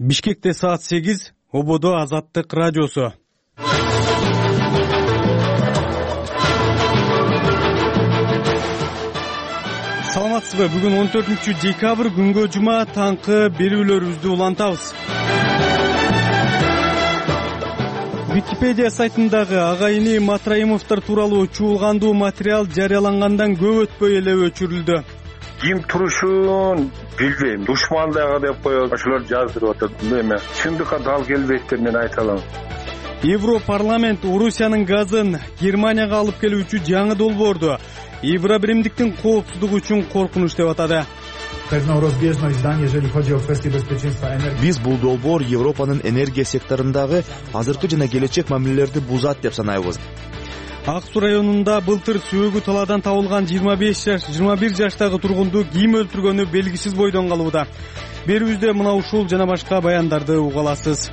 Бишкекте саат 8, Ободо Азаттык радиосу. Саламатсызбы? Бүгүн 14-декабрь күнгө жума таңкы берүүлөрүбүздү улантабыз. Википедия сайтындагы Агайыны Матраимовдор тууралуу чуулгандуу материал жарыялангандан көп өтпөй эле өчүрүлдү. Ким турушун билбейм. Душмандага деп коет. Ошолор жаздырып атат. Эме чындыкка дал келбейт деп мен айта алам. Европарламент Орусиянын газын Германияга алып келүүчү жаңы долбоорду Евробиримдиктин коопсуздугу үчүн коркунуч деп атады. Биз бул долбоор Европанын энергия секторундагы азыркы жана келечек мамилелерди бузат деп санайбыз. Ак Суу районунда былтыр сөөгү талаадан табылган 21 жаштагы тургунду ким өлтүргөнү белгисиз бойдон калууда. Берүүбүздө мына ушул жана башка баяндарды уга аласыз.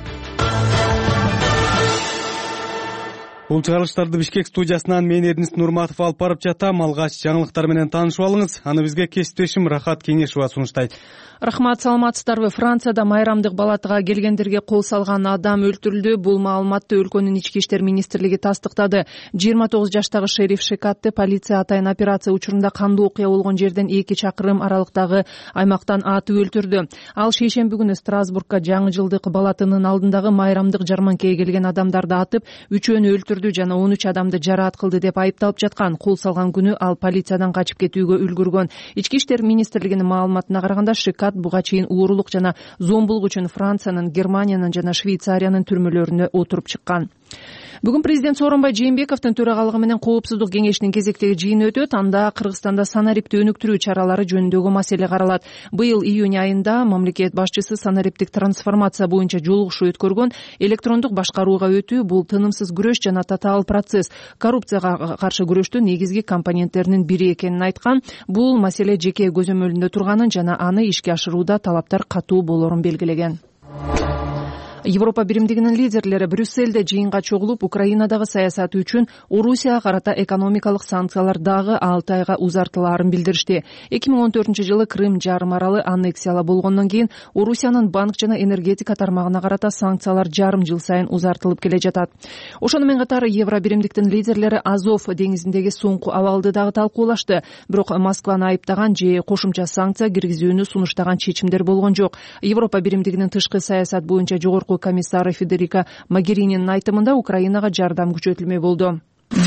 Бул чыгарылыштарды Бишкек студиясынан мен Эрдинис Нурматов алып барып жатам. Алгач жаңылыктар менен таанышып алыңыз. Аны бизге кесиптешим Рахат Кеңешова сунуштайт. Рахмат, саламатсыздарбы? Францияда майрамдык балатыга келгендерге кол салган адам өлтүрүлдү. Бул маалыматты өлкөнүн ички иштер министрлиги тастыктады. 29 жаштагы шериф Шекатты полиция атайын операция учурунда кандуу окуя болгон жерден 2 чакырым аралыктагы аймактан атып өлтүрдү. Ал шейшемби күнү Страсбургка жаңы жылдык балатынын алдындагы майрамдык жарманкеге келген адамдарды атып, 3-өөнү өлтүрдү жана 13 адамды жараат кылды деп айыпталып жаткан. Кол салган күнү ал полициядан качып кетүүгө үлгүргөн. Ички иштер министрлигинин маалыматына караганда Шекат буга чейин уурулук жана зомбулук үчүн Франциянын, Германиянын жана Швейцариянын түрмөлөрүнө отуруп чыккан. Бүгүн президент Сооронбай Жээнбековдун төрагалыгы менен Коопсуздук кеңешинин кезектеги жыйыны өтөт. Анда Кыргызстанда санарипти өнүктүрүү чаралары жөнүндөгү маселе каралат. Быйыл июнь айында мамлекет башчысы санариптик трансформация боюнча жолугушуу өткөргөн. Электрондук башкарууга өтүү бул тынымсыз күрөш жана татаал процесс. Коррупцияга каршы күрөштүн негизги компоненттеринин бири экенин айткан. Бул маселе жеке көзөмөлүндө турганын жана аны ишке ашырууда талаптар катуу болорун белгилеген. Европа биримдигинин лидерлери Брюссельде жыйынга чогулуп, Украинадагы саясаты үчүн Орусияга карата экономикалык санкциялар дагы 6 айга узартылаарын билдиришти. 2014-жылы Крым жарым аралы аннексияла болгондон кийин Орусиянын банк жана энергетика тармагына карата санкциялар жарым жыл сайын узартылып келе жатат. Ошону менен катар Евробиримдиктин лидерлери Азов деңизиндеги соңку абалды дагы талкуулашты. Бирок Москваны айыптаган же кошумча санкция киргизүүнү сунуштаган чечимдер болгон жок. Европа биримдигинин тышкы саясат боюнча жогорку комиссары Федерика Могерининин айтымында Украинага жардам күчөтүлмөй болду.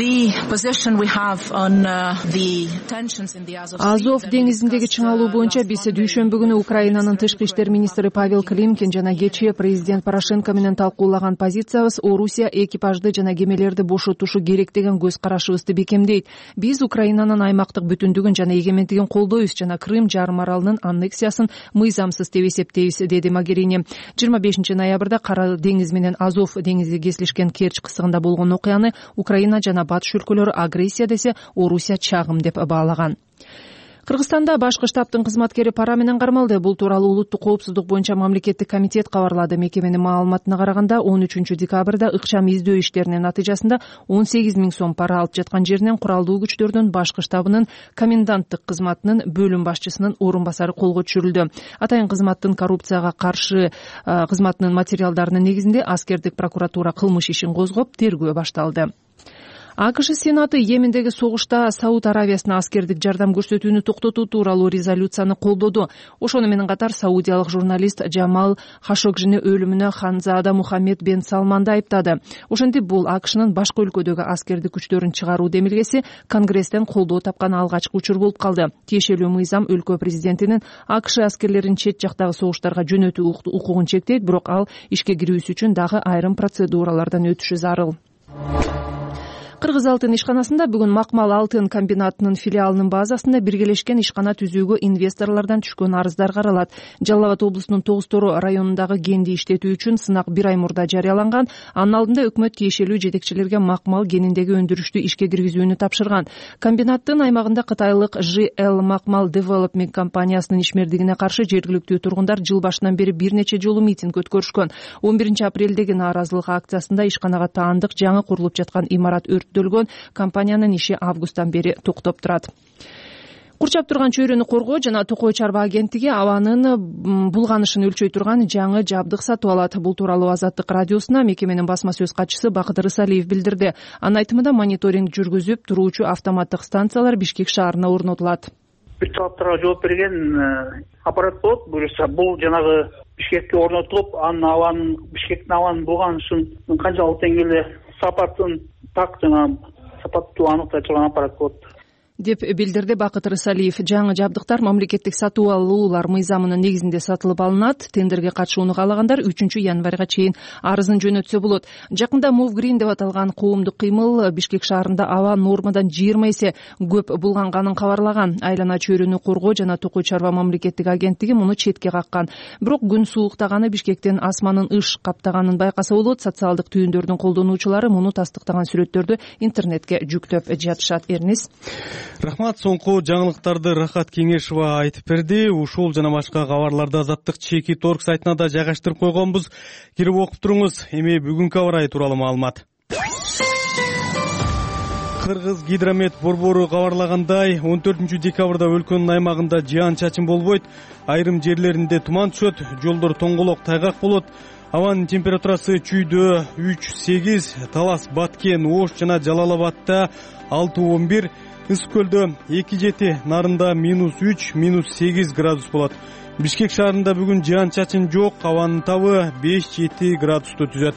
Азов деңизиндеги чыңалуу боюнча биз дүйшөмбү күнү Украинанын тышкы иштер министри Павел Климкин жана кечээ президент Порошенко менен талкуулаган позициябыз Орусия экипажды жана кемелерди бошотушу керек деген көз карашыбызды бекемдейт. Биз Украинанын аймактык бүтүндүгүн жана эгемендигин колдойбуз жана Крым жарым аралынын аннексиясын мыйзамсыз деп эсептейбиз, деди Могерини. 25 ноябрда Кара деңиз менен Азов деңизи кесилишкен Керчь кысыгында болгон окуяны Украина жана батыш өлкөлөрү агрессия десе, Орусия чагым деп баалаган. Кыргызстанда башкы штабтын кызматкери пара менен кармалды. Бул тууралуу улуттук коопсуздук боюнча мамлекеттик комитет кабарлады. Мекеменин маалыматына караганда 13-декабрда ыкчам издөө иштеринин натыйжасында 18 000 сом пара алып жаткан жеринен куралдуу күчтөрдүн башкы штабынын коменданттык кызматынын бөлүм башчысынын орун басары колго түшүрүлдү. Атайын кызматтын коррупцияга каршы кызматынын материалдарынын негизинде аскердик прокуратура кылмыш ишин козгоп, тергөө башталды. АКШ Сенаты Йемендеги согушта Сауд Аравиясына аскердик жардам көрсөтүүнү токтотуу тууралуу резолюцияны колдоду. Ошону менен катар саудиялык журналист Джамал Хашогжини өлүмүнө Ханзада Мухаммед бен Салманды айыптады. Ошентип бул АКШнын башка өлкөдөгү аскердик күчтөрүн чыгаруу демилгеси Конгресстен колдоо тапкан алгачкы учур болуп калды. Тиешелүү мыйзам өлкө президентинин АКШ аскерлерин чет жактагы согуштарга жөнөтүү укугун чектейт, бирок ал ишке кирүүсү үчүн дагы айрым процедуралардан өтүшү зарыл. Кыргыз алтын ишканасында бүгүн Макмал алтын комбинатынын филиалынын базасында биргелешкен ишкана түзүүгө инвесторлордон түшкөн арыздар каралат. Жалал Абад облусунун Тогуз Тору районундагы кенди иштетүү үчүн сынак 1 ай мурда жарыяланган. Анын алдында өкмөт тиешелүү жетекчилерге Макмал кениндеги өндүрүштү ишке киргизүүнү тапшырган. Комбинаттын аймагында Кытайлык JL Макмал Development компаниясынын ишмердигине каршы жергиликтүү тургундар жыл башынан бери бир нече жолу митинг өткөрүшкөн. 11 апрелдеги нааразылык акциясында ишканага таандык жаңы курулуп жаткан имарат өрттөлгөн. Компаниянын иши августтан бери токтоп турат. Курчап турган чөйрөнү коргоо жана Токой чарба агенттиги абанын булганышын өлчөй турган жаңы жабдык сатып алат. Бул тууралуу Азаттык радиосуна мекеменин басма сөз катчысы Бакыт Рысалиев билдирди. Анын айтымында мониторинг жүргүзүп туруучу автоматтык станциялар Бишкек шаарына орнотулат. Бир талаптарга жооп берген аппарат болот. Буюрса бул жанагы Бишкекке орнотулуп, анын Бишкектин абанын булганышын канчалык деңгээлде сапатын сапаттуу аныктай турган аппарат болот деп билдирди Бакыт Рысалиев. Жаңы жабдыктар мамлекеттик сатып алуулар мыйзамынын негизинде сатылып алынат. Тендерге катышууну каалагандар 3 январга чейин арызын жөнөтсө болот. Жакында Move Green деп аталган коомдук кыймыл Бишкек шаарында аба нормадан 20 эсе көп булганганын кабарлаган. Айлана чөйрөнү коргоо жана Токой чарба мамлекеттик агенттиги муну четке каккан. Бирок күн сууктаганы Бишкектен асманын ыш каптаганын байкаса болот. Социалдык түйүндөрдүн колдонуучулары муну тастыктаган сүрөттөрдү интернетке жүктөп жатышат. Эрнис. Рахмат. Соңку жаңылыктарды Рахат Кеңешова айтып берди. Ушул жана башка кабарларды Азаттык Чекит.org сайтына да жайгаштырып койгонбуз. Кирип окуп туруңуз. Эми бүгүнкү аба ырайы тууралуу маалымат. Кыргыз гидромет борбору кабарлагандай, 14 декабрда өлкөнүн аймагында жаан-чачын болбойт. Айрым жерлеринде туман түшөт, жолдор тоңголок, тайгак болот. Абанын температурасы чүйдө 3-8, Талас, Баткен, Ош жана Жалал-Абадта 6-11, Ысык көлдө 2-7, Нарында -3, -8 градус болот. Бишкек шаарында бүгүн жаан-чачын жок, абанын табы 5-7 градусту түзөт.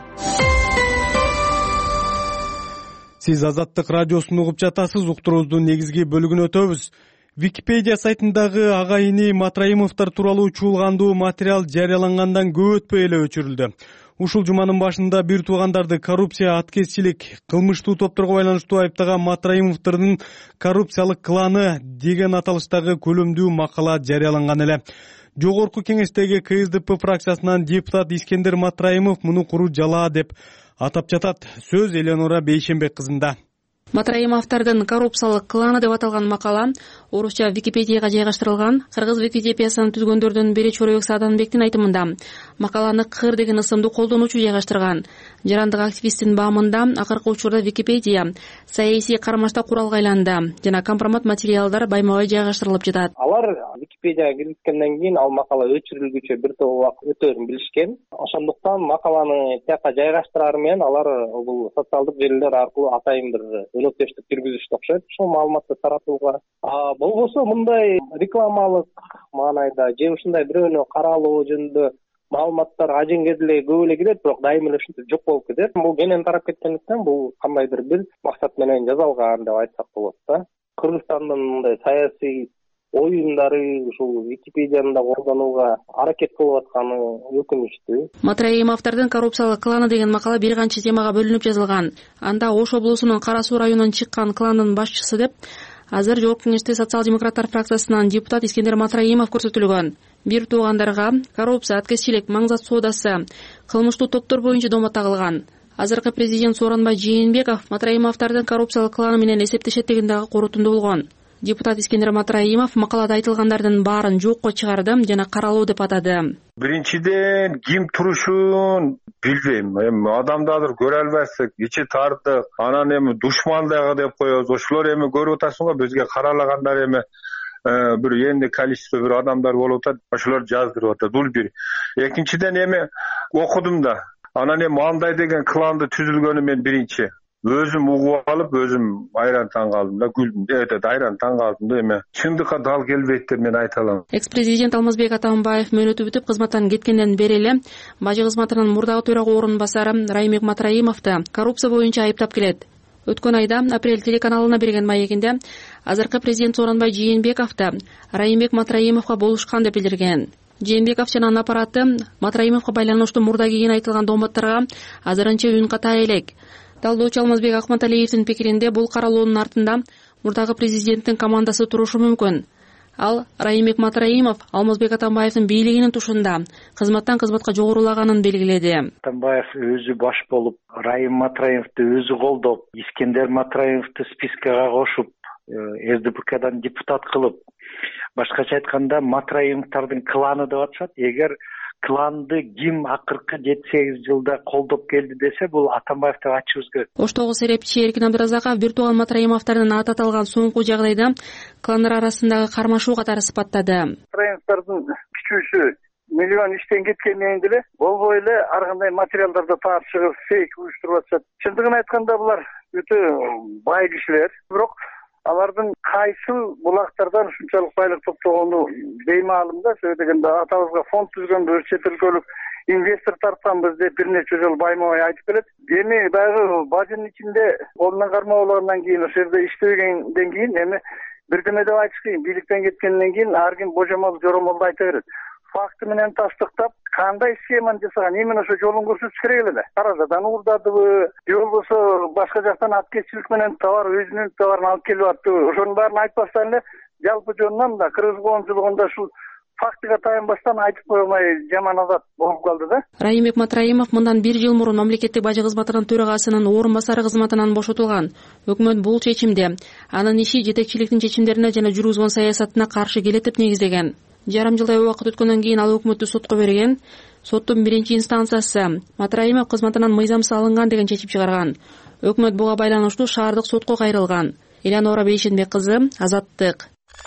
Сиз Азаттык радиосун угуп жатасыз. Уктуруубуздун негизги бөлүгүнө өтөбүз. Википедия сайтындагы ага-ини Матраимовдор тууралуу чуулгандуу материал жарыялангандан көп өтпөй эле өчүрүлдү. Ушул жуманын башында бир туугандарды коррупция, аткезчилик, кылмыштуу топторго байланыштуу айыптаган Матраимовдордун коррупциялык кланы деген аталыштагы көлөмдүү макала жарыяланган эле. Жогорку кеңештеги КСДП фракциясынан депутат Искендер Матраимов муну куру жалаа деп атап жатат. Сөз Эленора Бейшенбек кызында. Матраимовдордун коррупциялык кланы деп аталган макала орусча Википедияга жайгаштырылган. Кыргыз Википедиясын түзгөндөрдүн бири Чоройбек Сааданбектин айтымында макаланы Кыр деген ысымды колдонуучу жайгаштырган. Жарандык активисттин баамында акыркы учурда Википедия саясий кармашта куралга айланды жана компромат материалдар байма-бай жайгаштырылып жатат. Алар Википедияга киргизгенден кийин ал макала өчүрүлгүчө бир топ убакыт өтөөрүн билишкен. Ошондуктан макаланы тияка жайгаштырары менен алар бул социалдык желилер аркылуу атайын бир өнөктөштүк жүргүзүштү окшойт ушул маалыматты таратууга. Болбосо мындай рекламалык маанайда же ушундай бирөөнү каралоо жөнүндө маалыматтар ажеңге деле көп эле кирет, бирок дайыма эле ушинтип жок болуп кетет. Бул кенен тарап кеткендиктен бул кандайдыр бир максат менен жасалган деп айтсак болот да. Кыргызстандын мындай саясий оюндары ушул Википедияны да колдонууга аракет кылып атканы өкүнүчтүү. Матраимовдордун коррупциялык кланы деген макала бир канча темага бөлүнүп жазылган. Анда Ош облусунун Кара Суу районунан чыккан кландын башчысы деп азыр Жогорку кеңеште социал-демократтар фракциясынан депутат Искендер Матраимов көрсөтүлгөн. Бир туугандарга коррупция, аткезчилик, маңзат соодасы, кылмыштуу топтор боюнча домо тагылган. Азыркы президент Сооронбай Жээнбеков Матраимовдордун коррупциялык кланы менен эсептешет деген дагы корутунду болгон. Депутат Искендер Матраимов макалада айтылгандардын баарын жокко чыгарды жана каралуу деп атады. Биринчиден ким турушун билбейм. Эми адамды азыр көрө албайсың, ичи тартык, анан эми душман дагы деп коебуз. Ошолор эми көрүп атасыңбы, бизге каралагандар эми бир энди количество бир адамдар болуп атат. Ошолор жаздырып атат. Бул бир. Экинчиден эми окудум да. Анан эми андай деген кланды түзүлгөнү мен биринчи өзүм угуп алып, өзүм айран таң калдым да, күлдүм. Айран таң калдым да, эми чындыкка дал келбейт деп мен айта алам. Экс-президент Алмазбек Атамбаев мөөнөтү бүтүп кызматтан кеткенден бери эле бажы кызматынын мурдагы төрага орун басары Раймек Матраимовду коррупция боюнча айыптап келет. Өткөн айда Апрель телеканалына берген маегинде азыркы президент Сооронбай Жээнбековду Раймек Матраимовго болушкан деп билдирген. Жээнбеков жана анын аппараты Матраимовго байланыштуу мурда кийин айтылган дооматтарга азырынча үн ката элек. Талдоочу Алмазбек Акматалиевдин пикиринде бул каралоонун артында мурдагы президенттин командасы турушу мүмкүн. Ал Раймек Матраимов Алмазбек Атамбаевдин бийлигинин тушунда кызматтан кызматка жогорулаганын белгиледи. Атамбаев өзү баш болуп, Райым Матраимовду өзү колдоп, Искендер Матраимовду спискага кошуп, СДПКдан депутат кылып, башкача айтканда Матраимовдордун кланы деп атышат. Эгер кланды ким акыркы 7-8 жылда колдоп келди десе, бул Атамбаев деп ачыбыз керек. Оштогу серепчи Эркин Абдыразаков бир тууган Матраимовдордун аты аталган соңку жагдайда кландар арасындагы кармашуу катары сыпаттады. Матраимовдордун күчүүсү миллион иштен кеткенден деле болбой эле ар кандай материалдарды таап чыгып фейк уюштуруп атышат. Чындыгын айтканда булар өтө бай кишилер, бирок алардын кайсы булактардан ушунчалык байлык топтогону беймаалым да. Сөзсүз дегенде атабызга фонд түзгөнбүз, чет өлкөлүк инвестор тартканбыз деп бир нече жолу байма-бай айтып келет. Эми дагы бажынын ичинде колунан карма болгондон кийин, ошол жерде иштебегенден кийин эми бирдеме деп айтыш кыйын. Бийликтен кеткенден кийин ар ким божомол жоромолду айта берет. Факты менен тастыктап, кандай схеманы жасаган, именно ошо жолун көрсөтүш керек эле. Каражадан уурдадыбы, же болбосо башка жактан аткезчилик менен товар, өзүнүн товарын алып келип аттыбы, ошонун баарын айтпастан эле жалпы жонунан да кыргыз коомчулугунда ушул фактыга таянбастан айтып кое алмай жаман азат болуп калды да. Раймек Матраимов мындан 1 жыл мурун мамлекеттик бажы кызматынын төрагасынын орун басары кызматынан бошотулган. Өкмөт бул чечимди анын иши жетекчиликтин чечимдерине жана жүргүзгөн саясатына каршы келет деп негиздеген. Жарым жылдай убакыт өткөндөн кийин ал өкмөттү сотко берген. Соттун биринчи инстанциясы Матраимов кызматынан мыйзамсыз алынган деген чечим чыгарган. Өкмөт буга байланыштуу шаардык сотко кайрылган. Элянора Бейшенбек кызы, Азаттык.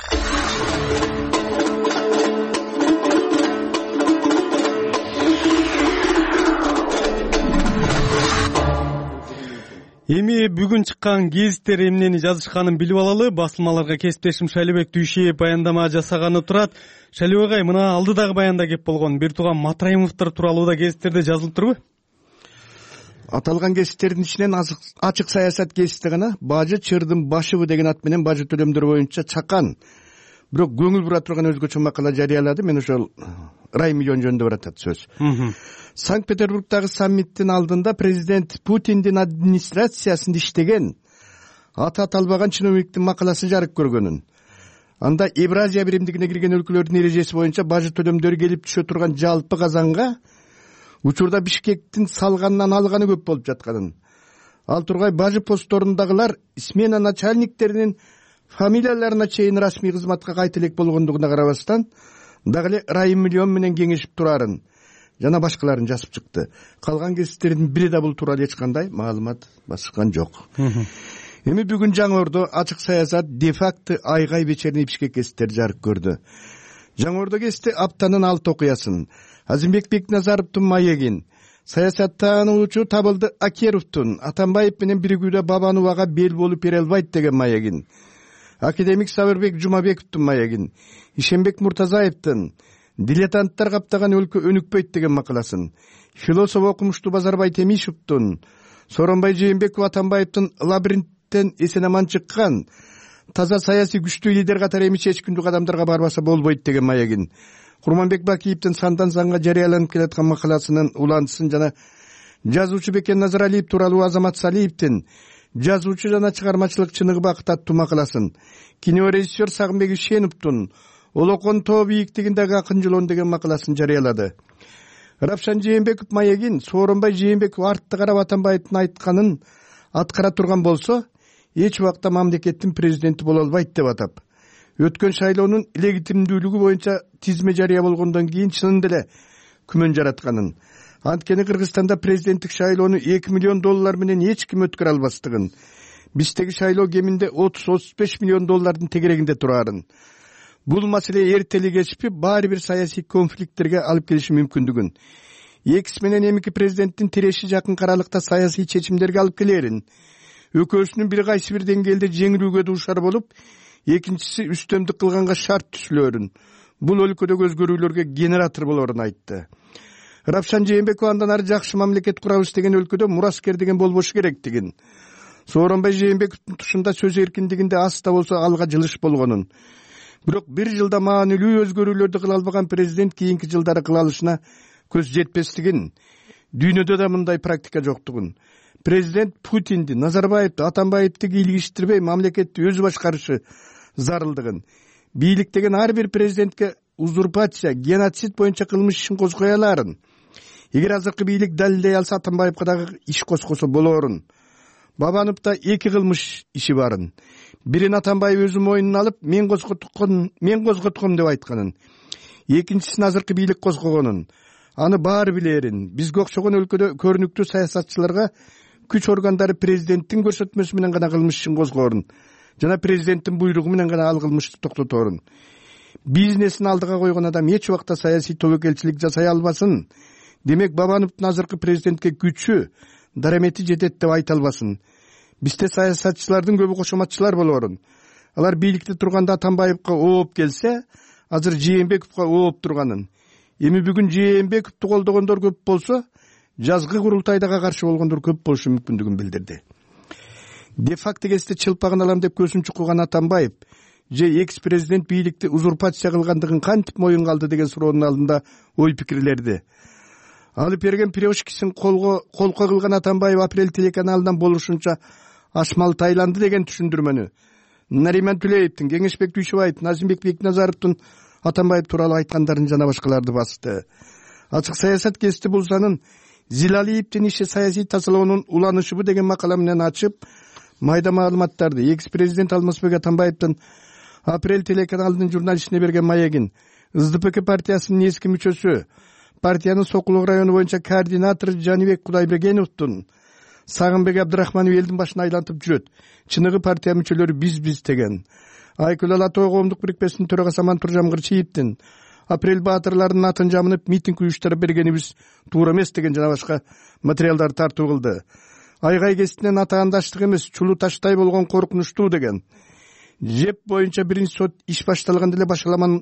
Эми бүгүн чыккан гезиттер эмнени жазышканын билип алалы. Басылмаларга кесиптешим Шайлебек Дүйшеев баяндама жасаганы турат. Шайлебек агай, мына алдыдагы баянда кеп болгон бир тууган Матраимовдор тууралуу да гезиттерде жазылып турбу? Аталган гезиттердин ичинен ачык саясат гезити гана бажы чырдын башыбы деген ат менен бажы төлөмдөр боюнча чакан, бирок көңүл бура турган өзгөчө макала жарыялады. Мен ошол раймиллион жөнүндө баратат сөз. Санкт-Петербургдагы саммиттин алдында президент Путиндин администрациясында иштеген аты аталбаган чиновниктин макаласын жарык көргөнүн, анда Евразия биримдигине кирген өлкөлөрдүн эрежеси боюнча бажы төлөмдөрү келип түшө турган жалпы казанга учурда Бишкектин салганынан алганы көп болуп жатканын, ал тургай бажы постторундагылар смена начальниктеринин фамилияларына чейин расмий кызматка кайта элек болгондугуна карабастан дагы эле раймиллион менен кеңешип турарын жана башкаларын жазып чыкты. Калган гезиттердин бири да бул тууралуу эч кандай маалымат баскан жок. Эми бүгүн Жаңы Ордо ачык саясат де-факто айгай вечерний Бишкек гезиттери жарык көрдү. Жаңы Ордо гезити аптанын 6 окуясын Азимбек Бекназаровдун маегин, саясаттануучу Табылды Акеровдун Атамбаев менен биригүүдө Бабановага бел болуп бере албайт деген маегин, академик Сабырбек Жумабековдун маегин, Ишенбек Муртазаевдин дилетанттар каптаган өлкө өнүкпөйт деген макаласын, философ окумуштуу Базарбай Темишевдин, Сооронбай Жээнбеков Атамбаевдин лабиринттен эсен-аман чыккан таза саясий күчтүү лидер катары эми эч күндүк адамдарга барбаса болбойт деген маегин, Курманбек Бакиевдин сандан санга жарыяланып келаткан макаласынын улантысын жана жазуучу Бекен Назаралиев тууралуу Азамат Салиевдин жазуучу жана чыгармачылык чыныгы бакыт аттуу макаласын, кинорежиссер Сагынбек Ишеновдун Олокон тоо бийиктигиндеги акын жолон деген макаласын жарыялады. Рапшан Жээнбеков маегин Сооронбай Жээнбеков артты карап Атамбаевдин айтканын аткара турган болсо, эч убакта мамлекеттин президенти боло албайт деп атап, өткөн шайлоонун легитимдүүлүгү боюнча тизме жарыя болгондон кийин чынында эле күмөн жаратканын, анткени Кыргызстанда президенттик шайлоону $2 миллион менен эч ким өткөрө албастыгын, биздеги шайлоо кеминде $30-35 миллион тегерегинде турарын, бул маселе эртели кечпи баары бир саясий конфликттерге алып келиши мүмкүндүгүн, экс менен эмки президенттин тиреши жакын каралыкта саясий чечимдерге алып келерин, экөөсүнүн бир кайсы бир деңгээлде жеңилүүгө дуушар болуп, экинчиси үстөмдүк кылганга шарт түзүлөрүн, бул өлкөдөгү өзгөрүүлөргө генератор болорун айтты. Рапшан Жээнбеков андан ары жакшы мамлекет курабыз деген өлкөдө мураскер деген болбошу керектигин, Сооронбай Жээнбековдун тушунда сөз эркиндигинде аз да болсо алга жылыш болгонун, бирок бир жылда маанилүү өзгөрүүлөрдү кыла албаган президент кийинки жылдары кыла алышына көз жетпестигин, дүйнөдө да мындай практика жоктугун, президент Путинди, Назарбаевди, Атамбаевди кийлигиштирбей мамлекетти өзү башкарышы зарылдыгын, бийлик деген ар бир президентке узурпация, геноцид боюнча кылмыш ишин козгой аларын, эгер азыркы бийлик далилдей алса Атамбаевга дагы иш козгосо болорун. Бабановдо 2 кылмыш иши барын. Бирин Атамбаев өзү мойнуна алып, мен козготком деп айтканын, экинчисин азыркы бийлик козгогонун, аны баары билерин. Бизге окшогон өлкөдө көрүнүктүү саясатчыларга күч органдары президенттин көрсөтмөсү менен гана кылмыш ишин козгоорун жана президенттин буйругу менен гана ал кылмышты токтоторун. Бизнесин алдыга койгон адам эч убакта саясий тобокелчилик жасай албасын. Демек Бабановдун азыркы президентке күчү, дарамети жетет деп айта албасын. Бизде саясатчылардын көбү кошоматчылар болорун. Алар бийликте турганда Атамбаевка ооп келсе, азыр Жээнбековго ооп турганын. Эми бүгүн Жээнбековду колдогондор көп болсо, жазгы курултайдага каршы болгондор көп болушу мүмкүндүгүн билдирди. Де факто кесте чылпагын алам деп көзүн чукуган Атамбаев же экс-президент бийликти узурпация кылгандыгын кантип моюнга алды деген суроонун алдында ой пикирлерди. Алып берген пирожкисин колко кылган Атамбаев Апрель телеканалынан болушунча ашмал тайланды деген түшүндүрмөнү Нариман Тулеевдин, Кеңешбек Дүйшөбаевдин, Азимбек Бекназаровдун Атамбаев тууралуу айткандарын жана башкаларды басты. Ачык саясат кести булсанын Зилалиевдин иши саясий тазалоонун уланышыбы деген макала менен ачып, майда маалыматтарды экс-президент Алмазбек Атамбаевдин Апрель телеканалынын журналистине берген маегин СДПК партиясынын эски мүчөсү, партиянын Сокулук району боюнча координатору Жанибек Кудайбергеновдун Сагынбек Абдрахманов элдин башына айлантып жүрөт. Чыныгы партия мүчөлөрү биз деген. Айкөл Алатой коомдук бирикмесинин төрагасы Амантур Жамгырчиевдин Апрель баатырларынын атын жамынып митинг уюштуруп бергенибиз туура эмес деген жана башка материалдар тартуу кылды. Айгай кестинен атаандаштык эмес, чулуу таштай болгон коркунучтуу деген. ЖЭП боюнча биринчи сот иш башталганда эле башаламан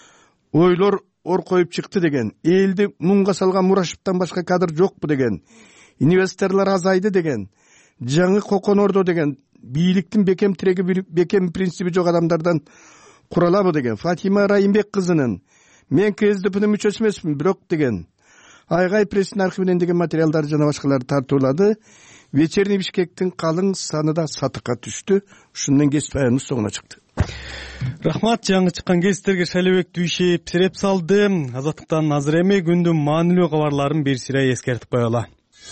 ойлор оркоюп чыкты деген. Элди мунга салган Мурашевден башка кадр жокпу деген. Инвесторлор азайды деген. Жаңы коконордо деген. Бийликтин бекем тиреги, бекем принципи жок адамдардан куралабы деген. Фатима Райымбек кызынын мен КСДПнын мүчөсү эмесмин, бирок деген. Айгай прессинин архивинен деген материалдар жана башкалар тартуулады. Вечерний Бишкектин калың саны да сатыкка түштү. Ушундан кесип аяныбыз соңуна чыкты. Рахмат, жаңы чыккан кесиптерге Шалебек Дүйшөев сиреп салды. Азаттыктан азыр эми күндүн маанилүү кабарларын бир сыйра эскертип коелу.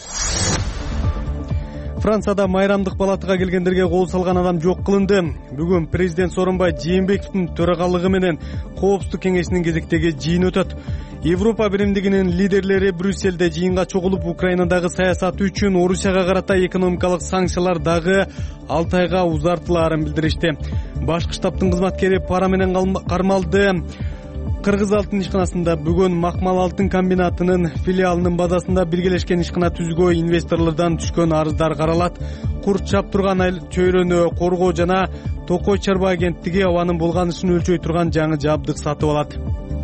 Францияда майрамдык палатага келгендерге кол салган адам жок кылынды. Бүгүн президент Сооронбай Жээнбековдун төрагалыгы менен Коопсуздук кеңешинин кезектеги жыйын өтөт. Европа биримдигинин лидерлери Брюсселде жыйынга чогулуп, Украинадагы саясаты үчүн Орусияга карата экономикалык санкциялар дагы 6 айга узартылаарын билдиришти. Башкы штабтын кызматкери пара менен кармалды. Кыргыз алтын ишканасында бүгүн Макмал алтын комбинатынын филиалынын базасында биргелешкен ишкана түзгө инвесторлордон түшкөн арыздар каралат. Курт чаптурган чөйрөнү коргоо жана Токой чарба агенттиги абанын булганышын өлчөй турган жаңы жабдык сатып алат.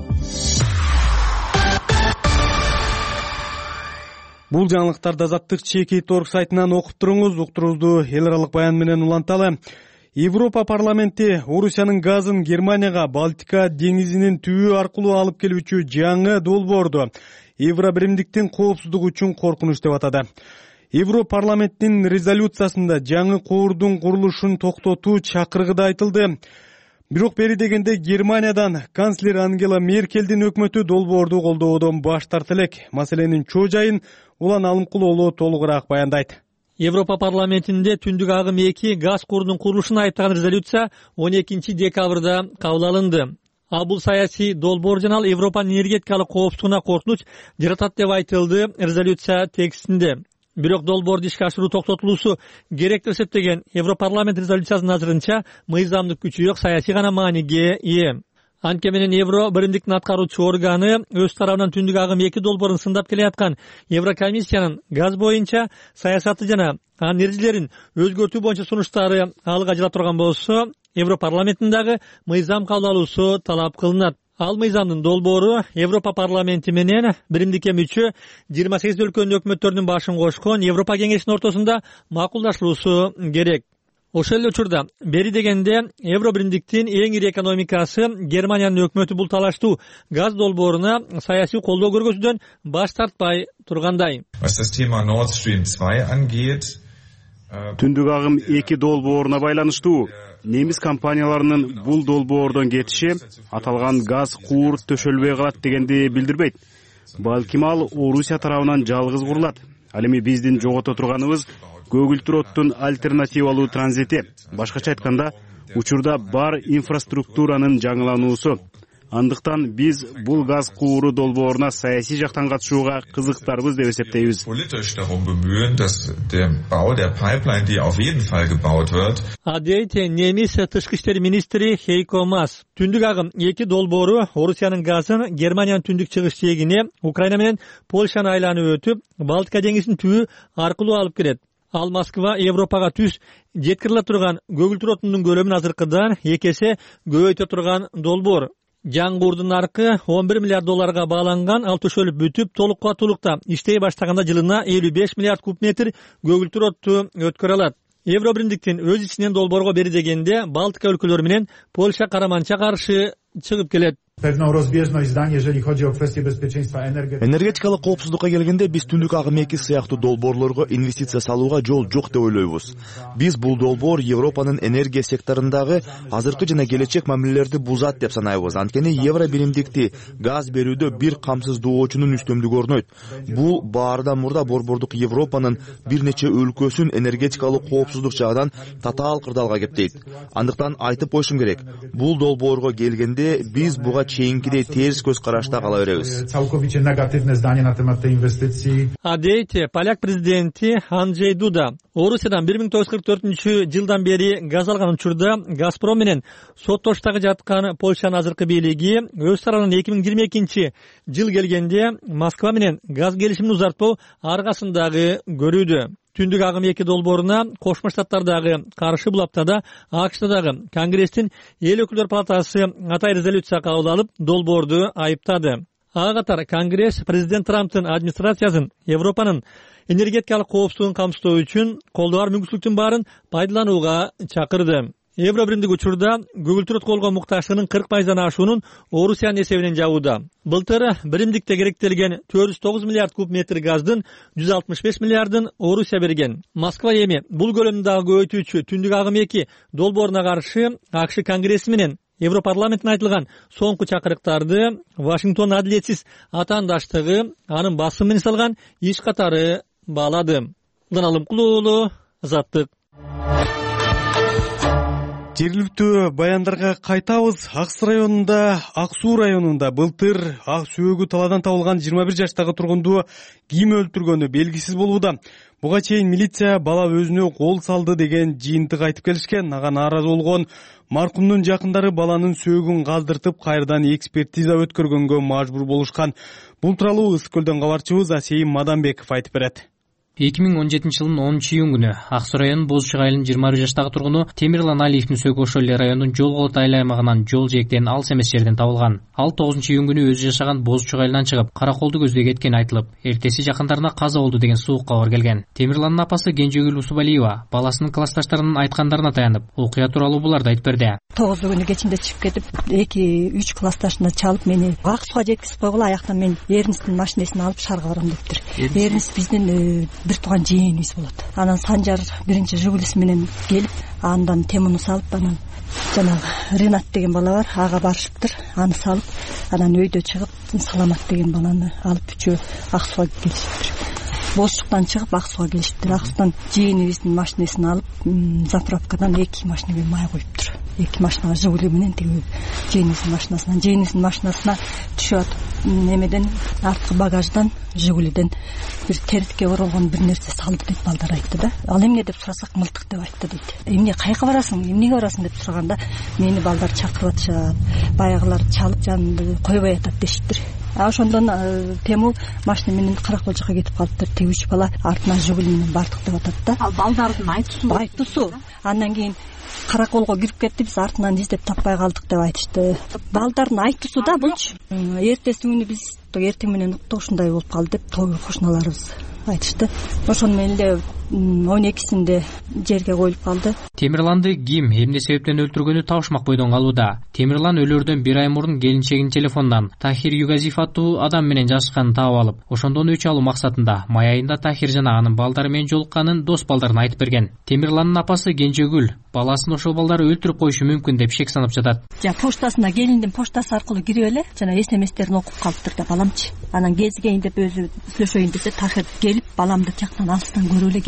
Бул жаңылыктарды Азаттык Чеки.org сайтынан окуп туруңуз. Уктуруубузду эл аралык баян менен уланталы. Европа парламенти Орусиянын газын Германияга Балтика деңизинин түбү аркылуу алып келүүчү жаңы долбоорду Евробиримдиктин коопсуздугу үчүн коркунуч деп атады. Европарламенттин резолюциясында жаңы коордун курулушун токтотуу чакырыгы да айтылды. Бирок бери дегенде Германиядан канцлер Ангела Меркелдин өкмөтү долбоорду колдоодон баш тарта элек. Маселенин чоо жайын Улан Алымкулоолу толугураак баяндайт. Европа парламентинде түндүк агым 2 газ курунун курулушуна айткан резолюция 12 декабрда кабыл алынды. Бул саясий долбоор жана ал Европанын энергетикалык коопсуздугуна коркунуч жаратат деп айтылды резолюция текстинде. Бирок долбоорду ишке ашыруу токтотулуусу керек деп эсептеген Европарламент резолюциясынын азырынча мыйзамдык күчү жок, саясий гана мааниге ээ. Анткени менен Евро биримдиктин аткаруучу органы өз тарабынан түндүк агым 2 долбоорун сындап келе аткан Еврокомиссиянын газ боюнча саясаты жана анын эрежелерин өзгөртүү боюнча сунуштары алга жыла турган болсо, Европарламентиндагы мыйзам кабыл алуусу талап кылынат. Ал мыйзамдын долбоору Европа парламенти менен биримдикке мүчө 28 өлкөнүн өкмөттөрүнүн башын кошкон Европа кеңешинин ортосунда макулдашылуусу керек. Ошол эле учурда бери дегенде Евробиримдиктин эң ири экономикасы Германиянын өкмөтү бул талаштуу газ долбооруна саясий колдоо көргөзүүдөн баш тартпай тургандай. Түндүк агым 2 долбооруна байланыштуу немис компанияларынын бул долбоордон кетиши аталган газ куур төшөлбөй калат дегенди билдирбейт. Балким ал Орусия тарабынан жалгыз курулат. Ал эми биздин жогото турганыбыз көгүлтүр оттун альтернативалуу транзити. Башкача айтканда, учурда бар инфраструктуранын жаңылануусу. Андыктан биз бул газ кууру долбооруна саясий жактан катышууга кызыктарбыз деп эсептейбиз. Дейт немис тышкы иштер министри Хейко Мас. Түндүк агым 2 долбоору Орусиянын газын Германиянын түндүк чыгыш жээгине, Украина менен Польшаны айланып өтүп, Балтика деңизинин түбү аркылуу алып келет. Ал Москва Европага түз жеткириле турган көгүлтүр отундун көлөмүн азыркыдан 2 эсе көбөйтө турган долбоор. Жаңгуурдун наркы 11 миллиард долларга бааланган, ал төшөлүп бүтүп, толук кубаттуулукта иштей баштаганда жылына 55 миллиард куб метр көгүлтүр отту өткөрө алат. Евробиримдиктин өз ичинен долбоорго бери дегенде Балтика өлкөлөрү менен Польша караманча каршы чыгып келет. Энергетикалык коопсуздукка келгенде биз түндүк агым 2 сыяктуу долбоорлорго инвестиция салууга жол жок деп ойлойбуз. Биз бул долбоор Европанын энергия секторундагы азыркы жана келечек мамилелерди бузат деп санайбыз. Анткени евробиримдикти газ берүүдө бир камсыздоочунун үстөмдүгү орнойт. Бул баардан мурда борбордук Европанын бир нече өлкөсүн энергетикалык коопсуздук жагынан татаал кырдаалга кептейт. Андыктан айтып коюшум керек, бул долбоорго келгенде биз буга чейинкидей терс көз карашта кала беребиз. Дейт поляк президенти Анджей Дуда. Орусиядан 1944 жылдан бери газ алган учурда Газпром менен соттоштагы жаткан Польшанын азыркы бийлиги өз тарабынан 2022 жыл келгенде Москва менен газ келишимин узартпоо аркасындагы көрүүдө. Түндүк агым 2 долбооруна Кошмо Штаттардагы каршы бул аптада АКШдагы Конгресстин эл өкүлдөр палатасы атай резолюция кабыл алып, долбоорду айыптады. Ага катар Конгресс президент Трамптын администрациясын Европанын энергетикалык коопсуздугун камсыздоо үчүн колдоор мүмкүнчүлүктүн баарын пайдаланууга чакырды. Евробиримдик учурда көгүлтүр отколго муктажчылыгынын 40%дан ашуунун Орусиянын эсебинен жабууда. Былтыр биримдикте керектелген 409 миллиард куб метр газдын 165 миллиардын Орусия берген. Москва эми бул көлөмдөгү көбөйтүүчү түндүк агым 2 долбооруна каршы АКШ Конгресси менен Европарламенттин айтылган соңку чакырыктарды Вашингтон адилетсиз атаандаштыгы анын басым менен салган иш катары баалады. Даналым Кулуулу, Азаттык. Жергиликтүү баяндарга кайтабыз. Ак Суу районунда былтыр ак сөөгү талаадан табылган 21 жаштагы тургунду ким өлтүргөнү белгисиз болууда. Буга чейин милиция бала өзүнө кол салды деген жыйынтык айтып келишкен. Ага нааразы болгон маркумдун жакындары баланын сөөгүн каздыртып, кайрадан экспертиза өткөргөнгө мажбур болушкан. Бул тууралуу Ысык Көлдөн кабарчыбыз Асейим Мадамбеков айтып берет. 2017 жылдын 10-июнь күнү Ак Суу районунун Бозчук айылынын 21 жаштагы тургуну Темирлан Алиевдин сөөкү ошол эле райондун Жол Колот айыл аймагынан жол жээктен алыс эмес жерден табылган. Ал 9-июнь күнү өзү жашаган Бозчук айылынан чыгып, Караколду көздөй кеткени айтылып, эртеси жакындарына каза болду деген суук кабар келген. Темирландын апасы Кенжегүл Усубалиева баласынын классташтарынын айткандарына таянып, окуя тууралуу буларды айтып берди. 9-күнү кечинде чыгып кетип, 2-3 классташына чалып мени Ак Сууга жеткизип койгула, аяктан мен Эрнисттин машинесин алып шаарга барам дептир. Эрнис биздин бир тууган жээнибиз болот. Анан Санжар биринчи Жигулиси менен келип, андан темуну салып, анан жанагы Ренат деген бала бар, ага барышыптыр. Аны салып, анан өйдө чыгып, Саламат деген баланы алып үчөө Ак Сууга келишиптир. Бозчуктан чыгып Ак Сууга келишиптир. Ак Суудан жээнибиздин машинесин алып, заправкадан 2 машинеге май коюптур. 2 машинага Жигули менен тиги жээнибиздин машинасына түшүп атып, немеден арткы багаждан Жигулиден бир тердикке оролгон бир нерсе салды деп балдар айтты да. Ал эмне деп сурасак, мылтык деп айтты дейт. Эмне, кайка барасың, эмнеге барасың деп сураганда, мени балдар чакырып атышат, баягылар чалып жанымды койбой атат дешиптир. Ошондон Тему машина менен Каракол жака кетип калыптыр. Тиги 3 бала артынан Жигули менен бардык деп атат да. Ал балдардын айтуусу. Андан кийин Караколго кирип кетти, биз артынан издеп таппай калдык деп айтышты. Балдардын айтуусу да булчу. Эртеси күнү биз эртең менен уктук, ушундай болуп калды деп кошуналарыбыз айтышты. Ошону менен эле 12-синде жерге коюлуп калды. Темирланды ким эмне себептен өлтүргөнү табышмак бойдон калууда. Темирлан өлөрдөн 1 ай мурун келинчегинин телефонунан Тахир Югазиев аттуу адам менен жазышканын таап алып, ошондон өч алуу максатында май айында Тахир жана анын балдары менен жолукканын дос балдарына айтып берген. Темирландын апасы Кенжегүл баласын ошол балдары өлтүрүп коюшу мүмкүн деп шек санап жатат. Поштасына келиндин поштасы аркылуу кирип эле жана СМСтерин окуп калыптыр да баламчы. Анан кезигейин деп өзү сүйлөшөйүн десе Тахир келип баламды тияктан алыстан көрүп эле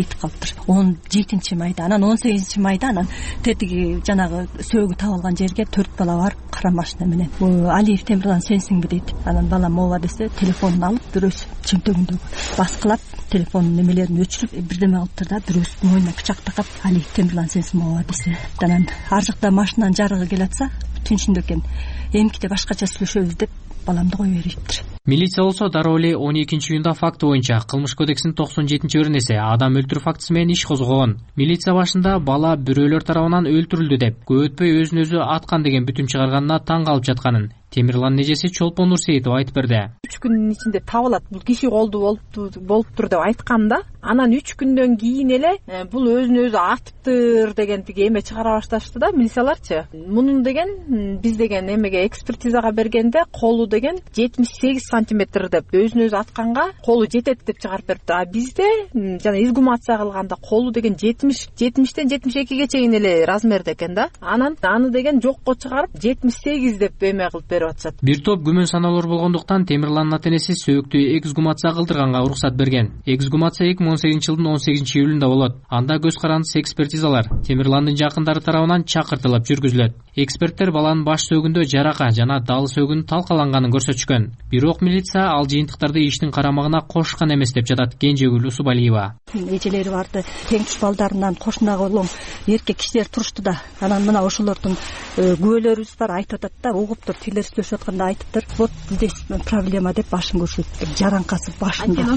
кетип калыптыр. 17-майда, анан 18-майда анан тетиги жанагы сөөгү табылган жерге 4 бала барып кара машина менен Алиев Темирлан сенсиңби дейт. Анан балам ооба десе телефонун алып бирөөсү чөнтөгүндөгү баскылап телефонун немелерин өчүрүп бирдеме кылыптыр да бирөөсү мойнуна пычак такап Алиев Темирлан сенсиңби ооба десе. Анан ар жакта машинанын жарыгы келатса түнчүндө экен эмикте башкача сүйлөшөбүз деп баламды кое бериптир. Милиция болсо дароо эле 12-июнда факты боюнча кылмыш кодексинин 97-беренеси адам өлтүрүү фактысы менен иш козгогон. Милиция башында бала бирөөлөр тарабынан өлтүрүлдү деп көп өтпөй өзүн өзү аткан деген бүтүм чыгарганына таң калып жатканын Темирландын эжеси Чолпон Нурсейитова айтып берди. 3 күндүн ичинде табылат, бул киши колду болуптур деп айтканда, анан 3 күндөн кийин эле бул өзүн өзү атыптыр деген тиги эме чыгара башташты да милицияларчы. Мунун деген биз деген эмеге экспертизага бергенде колу деген 78 сантиметр деп өзүн өзү атканга колу жетет деп чыгарып берипти. А бизде жана изгумация кылганда колу деген 70-тен 72ге чейин эле размерде экен да. Анан аны деген жокко чыгарып 78 деп эме кылып берип атышат. Бир топ күмөн саноолор болгондуктан Темирландын ата-энеси сөөгүттү эксгумация кылдырганга уруксат берген. Эксгумация 2018-жылдын 18-июлунда болот. Анда көз карандысыз экспертизалар Темирландын жакындары тарабынан чакыртылып жүргүзүлөт. Эксперттер баланын баш сөөгүндө жарака жана дал сөөгүнүн талкаланганын көрсөтүшкөн. Бирок милиция ал жыйынтыктарды иштин карамагына кошкан эмес деп жатат Кенжегүл Усубалиева. Эжелери барды, тең туш балдарынан кошунага улам эркек кишилер турушту да. Анан мына ошолордун күбөлөрүбүз бар, айтып атат да, угуптур, тилер сүйлөшүп атканда айтыптыр. Вот здесь проблема деп башын көрсөттү. Жаранкасы башында.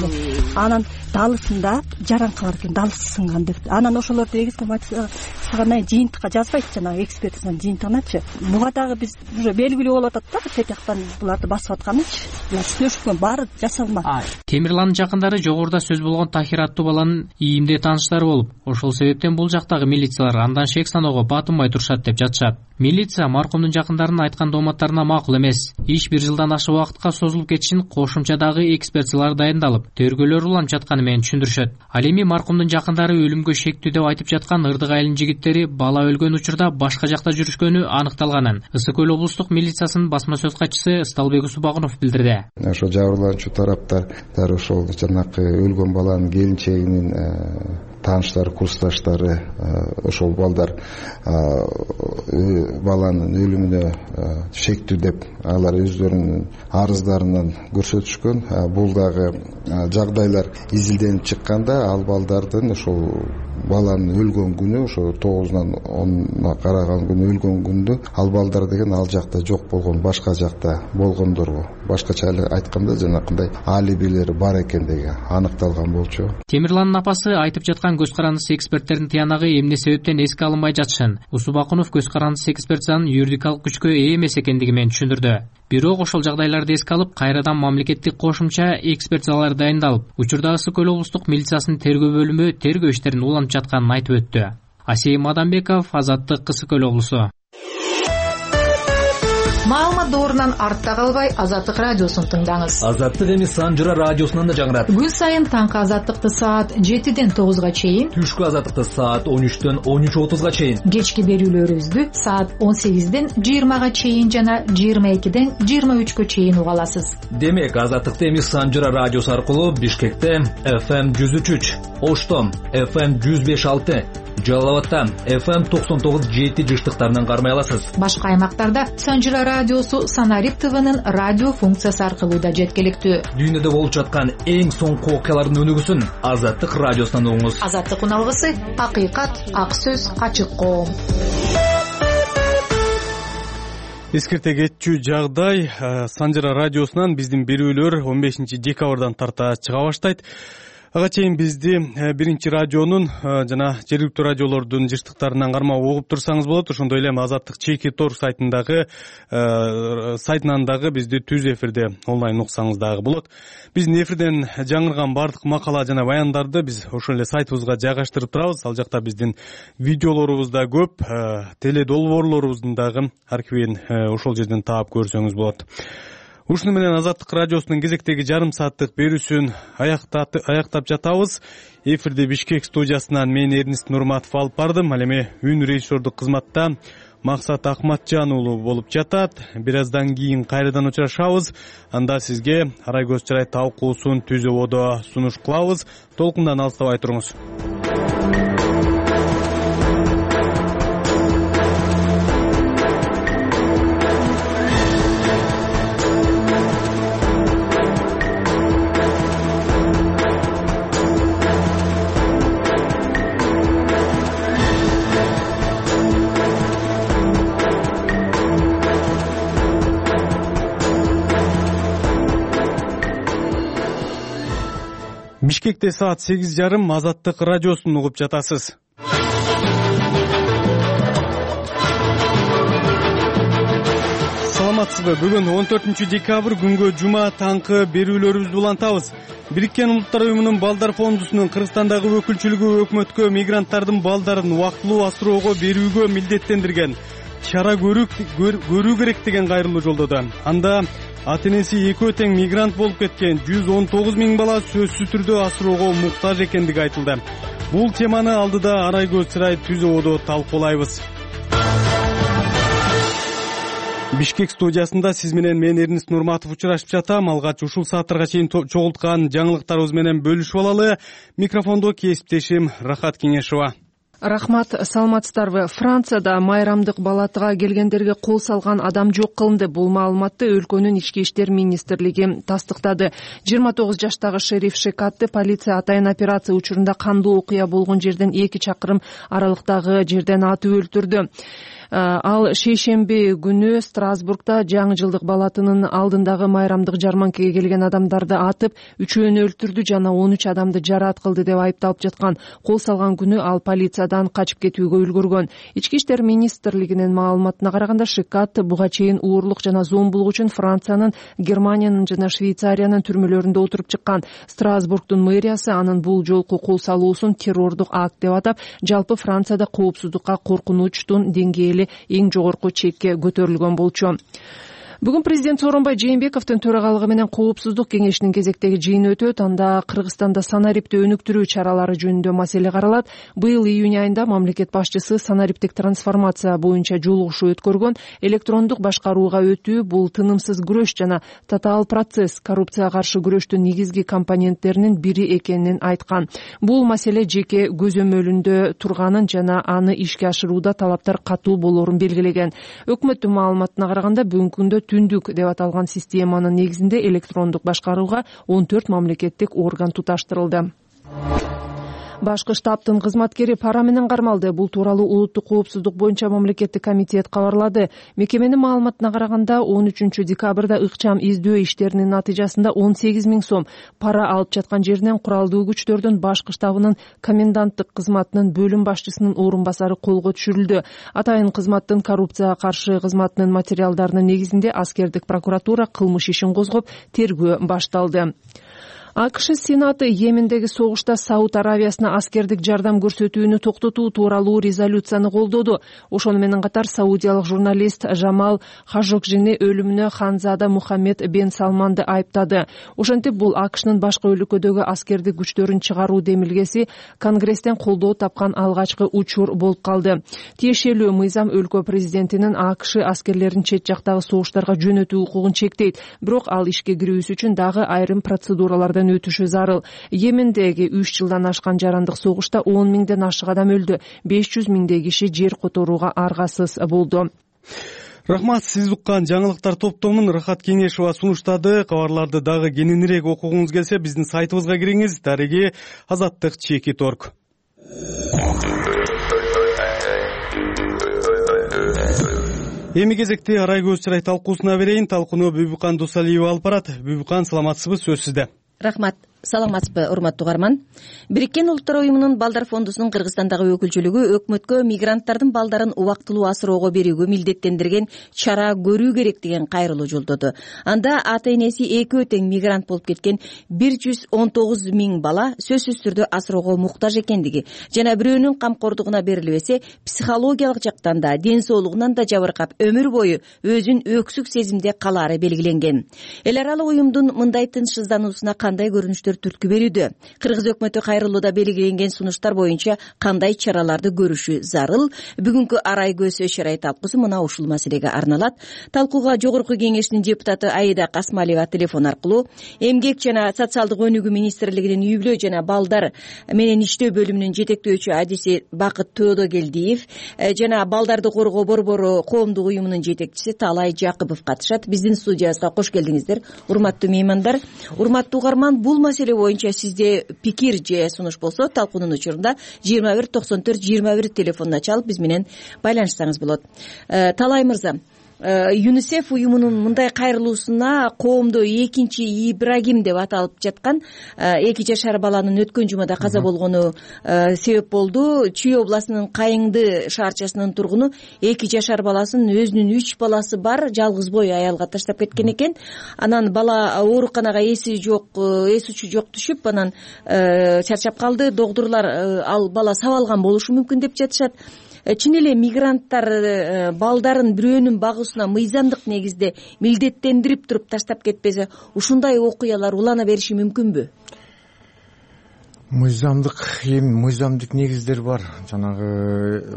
Анан далысында жаранка бар экен, далысы сынган деп. Анан ошолорду эксгумацияга жыйынтыкка жазбайт жанагы экспертизанын жыйынтыгыначы. Буга дагы биз уже белгилүү болуп атат да, тетяктан буларды басып атканычы. Булар сүйлөшкөн баары жасалма. Темирландын жакындары жогоруда сөз болгон Тахир аттуу баланын ийимде тааныштары болуп, ошол себептен бул жактагы милициялар андан шек саноого батынбай турушат деп жатышат. Милиция маркумдун жакындарынын айткан дооматтарына макул эмес. Иш 1 жылдан ашык убакытка созулуп кетишин кошумчадагы экспертизалар дайындалып, тергөөлөр уланып жатканы менен түшүндүрүшөт. Ал эми маркумдун жакындары өлүмгө шектүү деп айтып жаткан Ырдык айылынын жигиттери бала өлгөн учурда башка жакта жүрүшкөнү аныкталганын Ысык көл облустук милициясынын басма сөз катчысы Сталбек Усубагунов билдирди. Ошо жабырлануучу тараптар дары ошол жанакы өлгөн баланын келинчегинин тааныштары, курсташтары, ошол балдар баланын өлүмүнө шектүү деп алар өздөрүнүн арыздарынан көрсөтүшкөн. Бул дагы жагдайлар изилденип чыкканда ал балдардын ошол баланын өлгөн күнү, ошо 9-нан 10-на караган күнү өлгөн күндө ал балдар деген ал жакта жок болгон, башка жакта болгондорго, башкача айтканда жанакындай алибилери бар экендиги аныкталган болчу. Темирландын апасы айтып жаткан көз карандысыз эксперттердин тыянагы эмне себептен эске алынбай жатышын Усубакунов көз карандысыз экспертизанын юридикалык күчкө ээ эмес экендиги менен түшүндүрдү. Бирок ошол жагдайларды эске алып, кайрадан мамлекеттик кошумча экспертизалар дайындалып, учурда Ысык көл облустук милициясынын тергөө бөлүмү тергөө иштерин улантып жатканын айтып өттү. Асей Мадамбеков, Азаттык, Ысык көл облусу. Маалымат доорунан артта калбай Азаттык радиосун тыңдаңыз. Азаттык эми Санжыра радиосунан да жаңырат. Күн сайын таңкы Азаттыкты саат 7-ден 9-га чейин, түшкү Азаттыкты саат 13-төн 13:30-га чейин, кечки берүүлөрүбүздү саат 18-ден 20-га чейин жана 22-ден 23-кө чейин уга аласыз. Демек, Азаттыкты эми Санжыра радиосу аркылуу Бишкекте FM 103, Ошто FM 105.6, Жалал Абадта FM 99.7 жыштыктарынан кармай аласыз. Башка аймактарда Санжыра радиосу Санарип ТВнын радио функциясы аркылуу да жеткиликтүү. Дүйнөдө болуп жаткан эң соңку окуялардын өнүгүүсүн Азаттык радиосунан угуңуз. Азаттык уналгысы акыйкат, ак сөз, ачык коом. Эскерте кетчү жагдай Санжыра радиосунан биздин берүүлөр 15-декабрдан тарта чыга баштайт. Ага чейин бизди биринчи радионун жана жергиликтүү радиолордун жыштыктарынан кармап угуп турсаңыз болот. Ошондой эле Азаттык Чеки Тор сайтынан дагы бизди түз эфирде онлайн уксаңыз дагы болот. Биздин эфирден жаңырган бардык макала жана баяндарды биз ошол эле сайтыбызга жайгаштырып турабыз. Ал жакта биздин видеолорубуз да көп, теледолбоорлорубуздун дагы архивин ошол жерден таап көрсөңүз болот. Ушуну менен Азаттык радиосунун кезектеги жарым сааттык берүүсүн аяктап жатабыз. Эфирде Бишкек студиясынан мен Эрнист Нурматов алып бардым. Ал эми үн режиссердук кызматта Максат Акматжан уулу болуп жатат. Бир аздан кийин кайрадан учурашабыз. Анда сизге Арай көз чырай талкуусун түзүүбодо сунуш кылабыз. Толкундан алыстабай туруңуз. Бишкекте саат 8:30 Азаттык радиосун угуп жатасыз. Саламатсызбы? Бүгүн 14 декабрь күнгө жума таңкы берүүлөрүбүздү улантабыз. Бириккен Улуттар уюмунун балдар фондусунун Кыргызстандагы өкүлчүлүгү өкмөткө мигранттардын балдарын убактылуу асыроого берүүгө милдеттендирген чара көрүү керек деген кайрылуу жолдоду. Анда ата-энеси экөө тең мигрант болуп кеткен 119 000 бала сөзсүз түрдө асыроого муктаж экендиги айтылды. Бул теманы алдыда Арай көз чырай түзүүбодо талкуулайбыз. Бишкек студиясында сиз менен мен Эрнис Нурматов учурашып жатам. Алгач ушул сааттарга чейин чогулткан жаңылыктарыбыз менен бөлүшүп алалы. Микрофондо кесиптешим Рахат Кеңешова. Рахмат, саламатсыздарбы? Францияда майрамдык балатыга келгендерге кол салган адам жок кылынды. Бул маалыматты өлкөнүн ички иштер министрлиги тастыктады. 29 жаштагы шериф Шекатты полиция атайын операция учурунда кандуу окуя болгон жерден 2 чакырым аралыктагы жерден атып өлтүрдү. Ал шейшемби күнү Страсбургда жаңы жылдык балатынын алдындагы майрамдык жарманкеге келген адамдарды атып, 3-өн өлтүрдү жана 13 адамды жараат кылды деп айыпталып жаткан. Кол салган күнү ал полициядан качып кетүүгө үлгөргөн. Ички иштер министрлигинин маалыматына караганда, Шекат буга чейин уурлук жана зомбулук үчүн Франциянын, Германиянын жана Швейцариянын түрмөлөрүндө отуруп чыккан. Страсбургдун мэриясы анын бул жолку кол салуусун террордук акт деп атап, жалпы Францияда коопсуздукка коркунучтун деңгээли эң жогорку чекке көтөрүлгөн болчу. Бүгүн президент Сооронбай Жээнбековдун төрагалыгы менен коопсуздук кеңешинин кезектеги жыйыны өтөт. Анда Кыргызстанда санарипти өнүктүрүү чаралары жөнүндө маселе каралат. Быйыл июнь айында мамлекет башчысы санариптик трансформация боюнча жолугушуу өткөргөн. Электрондук башкарууга өтүү бул тынымсыз күрөш жана татаал процесс, коррупцияга каршы күрөштүн негизги компоненттеринин бири экенин айткан. Бул маселе жеке көзөмөлүндө турганын жана аны ишке ашырууда талаптар катуу болоорун белгилеген. Өкмөттүн маалыматына караганда бүгүнкү күндө түндүк деп аталган системанын негизинде электрондук башкарууга 14 мамлекеттик орган туташтырылды. Башкы штабтын кызматкери пара менен кармалды. Бул тууралуу улуттук коопсуздук боюнча мамлекеттик комитет кабарлады. Мекеменин маалыматына караганда 13 декабрда ыкчам издөө иштеринин натыйжасында 18 000 сом пара алып жаткан жеринен куралдуу күчтөрдүн башкы штабынын коменданттык кызматынын бөлүм башчысынын орун басары колго түшүрүлдү. Атайын кызматтын коррупцияга каршы кызматынын материалдарынын негизинде аскердик прокуратура кылмыш ишин козгоп, тергөө башталды. АКШ Сенаты Йемендеги согушта Сауд Аравиясына аскердик жардам көрсөтүүнү токтотуу тууралуу резолюцияны колдоду. Ошону менен катар саудиялык журналист Жамал Хажокжини өлүмүнө Ханзада Мухаммед бен Салманды айыптады. Ошентип бул АКШнын башкы өлкөдөгү аскердик күчтөрүн чыгаруу демилгеси Конгресстен колдоо тапкан алгачкы учур болуп калды. Тиешелүү мыйзам өлкө президентинин АКШ аскерлерин чет жактагы согуштарга жөнөтүү укугун чектейт. Бирок ал ишке кирүүсү үчүн дагы айрым процедуралардан өтүшү зарыл. Йемендеги 3 жылдан ашкан жарандык согушта 10 000ден ашык адам өлдү. 500 000 киши жер которууга аргасыз болду. Рахмат, сиз уккан жаңылыктар топтомун Рахат Кеңешова сунуштады. Кабарларды дагы кененирээк окугуңуз келсе, биздин сайтыбызга кириңиз. Дареги azаттык.org. Эми кезекте Арай көз чырай талкуусуна берейин. Талкууну Бүбүкан Дусалиева алып барат. Бүбүкан, саламатсызбы? Сөз сизде. Рахмат. Саламатсызбы, урматтуу угарман. Бириккен Улуттар уюмунун балдар фондусунун Кыргызстандагы өкүлчүлүгү өкмөткө мигранттардын балдарын убактылуу асыроого берүүгө милдеттендирген чара көрүү керек деген кайрылуу жолдоду. Анда ата-энеси экөө тең мигрант болуп кеткен 119 000 бала сөзсүз түрдө асыроого муктаж экендиги жана бирөөнүн камкордугуна берилбесе психологиялык жактан да, ден соолугунан да жабыркап өмүр бою өзүн өксүк сезимде калаары белгиленген. Эл аралык уюмдун мындай тынчсыздануусуна кандай көрүнүштөр өзгөрүштөр түрткү берүүдө. Кыргыз өкмөтү кайрылууда белгиленген сунуштар боюнча кандай чараларды көрүшү зарыл? Бүгүнкү арай көз чарай талкуусу мына ушул маселеге арналат. Талкууга Жогорку Кеңештин депутаты Аида Касмалиева телефон аркылуу, Эмгек жана социалдык өнүгүү министрлигинин үй бүлө жана балдар менен иштөө бөлүмүнүн жетектөөчү адиси Бакыт Тоодогелдиев жана балдарды коргоо борбору коомдук уюмунун жетекчиси Таалай Жакыпов катышат. Биздин студиябызга кош келдиңиздер, урматтуу меймандар. Урматтуу угарман, бул маселе боюнча сизде пикир же сунуш болсо талкуунун учурунда 2194-21 телефонуна чалып биз менен байланышсаңыз болот. Таалай мырза, ЮНИСЕФ уюмунун мындай кайрылуусуна коомдо экинчи Ибрагим деп аталып жаткан 2 жашар баланын өткөн жумада каза болгону себеп болду. Чүй областынын Кайыңды шаарчасынын тургуну 2 жашар баласын өзүнүн 3 баласы бар жалгыз бой аялга таштап кеткен экен. Анан бала ооруканага эси учу жок түшүп, анан чарчап калды. Докторлор ал бала сабалган болушу мүмкүн деп жатышат. Чын эле мигранттар балдарын бирөөнүн багуусуна мыйзамдык негизде милдеттендирип туруп таштап кетпесе, ушундай окуялар улана бериши мүмкүнбү? Мыйзамдык негиздер бар. Жанагы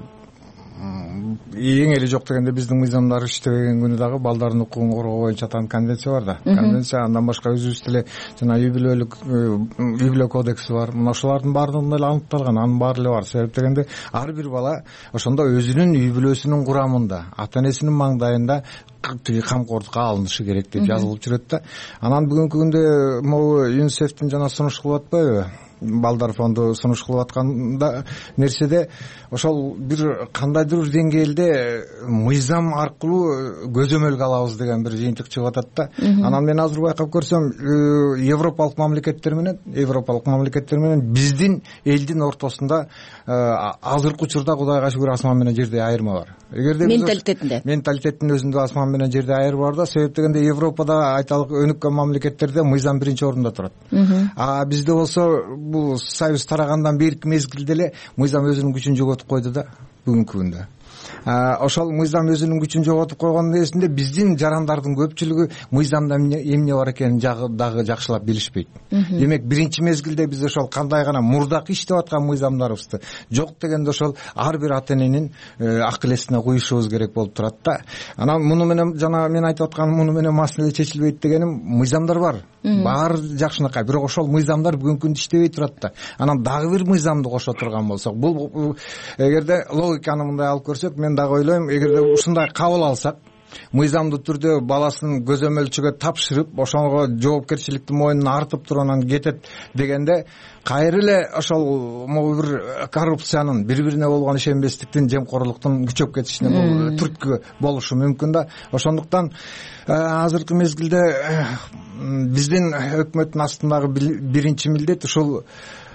эң эле жок дегенде биздин мыйзамдар иштебеген күнү дагы балдардын укугун коргоо боюнча аталган конвенция бар да. Конвенция, андан башка өзүбүз деле жана үй бүлө кодекси бар. Мына ошолордун баардыгында эле аныкталган, анын баары эле бар. Себеп дегенде ар бир бала ошондо өзүнүн үй бүлөсүнүн курамында, ата энесинин маңдайында тиги камкордукка алынышы керек деп жазылып жүрөт да. Анан бүгүнкү күндө могу ЮНИСЕФтин жана сунуш кылып атпайбы? Балдар фонду сунуш кылып атканда нерседе ошол бир кандайдыр бир деңгээлде мыйзам аркылуу көзөмөлгө алабыз деген бир жыйынтык чыгып атат да. Анан мен азыр байкап көрсөм, европалык мамлекеттер менен биздин элдин ортосунда азыркы учурда Кудайга шүгүр асман менен жердей айырма бар. Эгерде менталитеттин өзүндө асман менен жердей айырма бар да. Себеп дегенде Европада айталык өнүккөн мамлекеттерде мыйзам биринчи орунда турат. А бизде болсо бул союз тарагандан берки мезгилде эле мыйзам өзүнүн күчүн жоготуп койду да бүгүнкү күндө. Ошол мыйзам өзүнүн күчүн жоготуп койгондун нерсинде биздин жарандардын көпчүлүгү мыйзамда эмне бар экенин дагы жакшылап билишпейт. Демек биринчи мезгилде биз ошол кандай гана мурдакы иштеп аткан мыйзамдарыбызды жок дегенде ошол ар бир ата эненин акыл эсине куюшубуз керек болуп турат да. Анан муну менен жана мен айтып атканым, муну менен маселе чечилбейт дегеним, мыйзамдар бар. Баары жакшынакай, бирок ошол мыйзамдар бүгүнкү күндө иштебей турат да. Анан дагы бир мыйзамды кошо турган болсок, бул эгерде логиканы мындай алып көрсөк, мен дагы ойлойм, эгерде ушундай кабыл алсак, мыйзамдуу түрдө баласын көзөмөлчүгө тапшырып, ошого жоопкерчиликти мойнуна артып туруп анан кетет дегенде, кайра эле ошол могу бир коррупциянын, бири-бирине болгон ишенбестиктин, жемкорлуктун күчөп кетишине бул түрткү болушу мүмкүн да. Ошондуктан азыркы мезгилде биздин өкмөттүн астындагы биринчи милдет ушул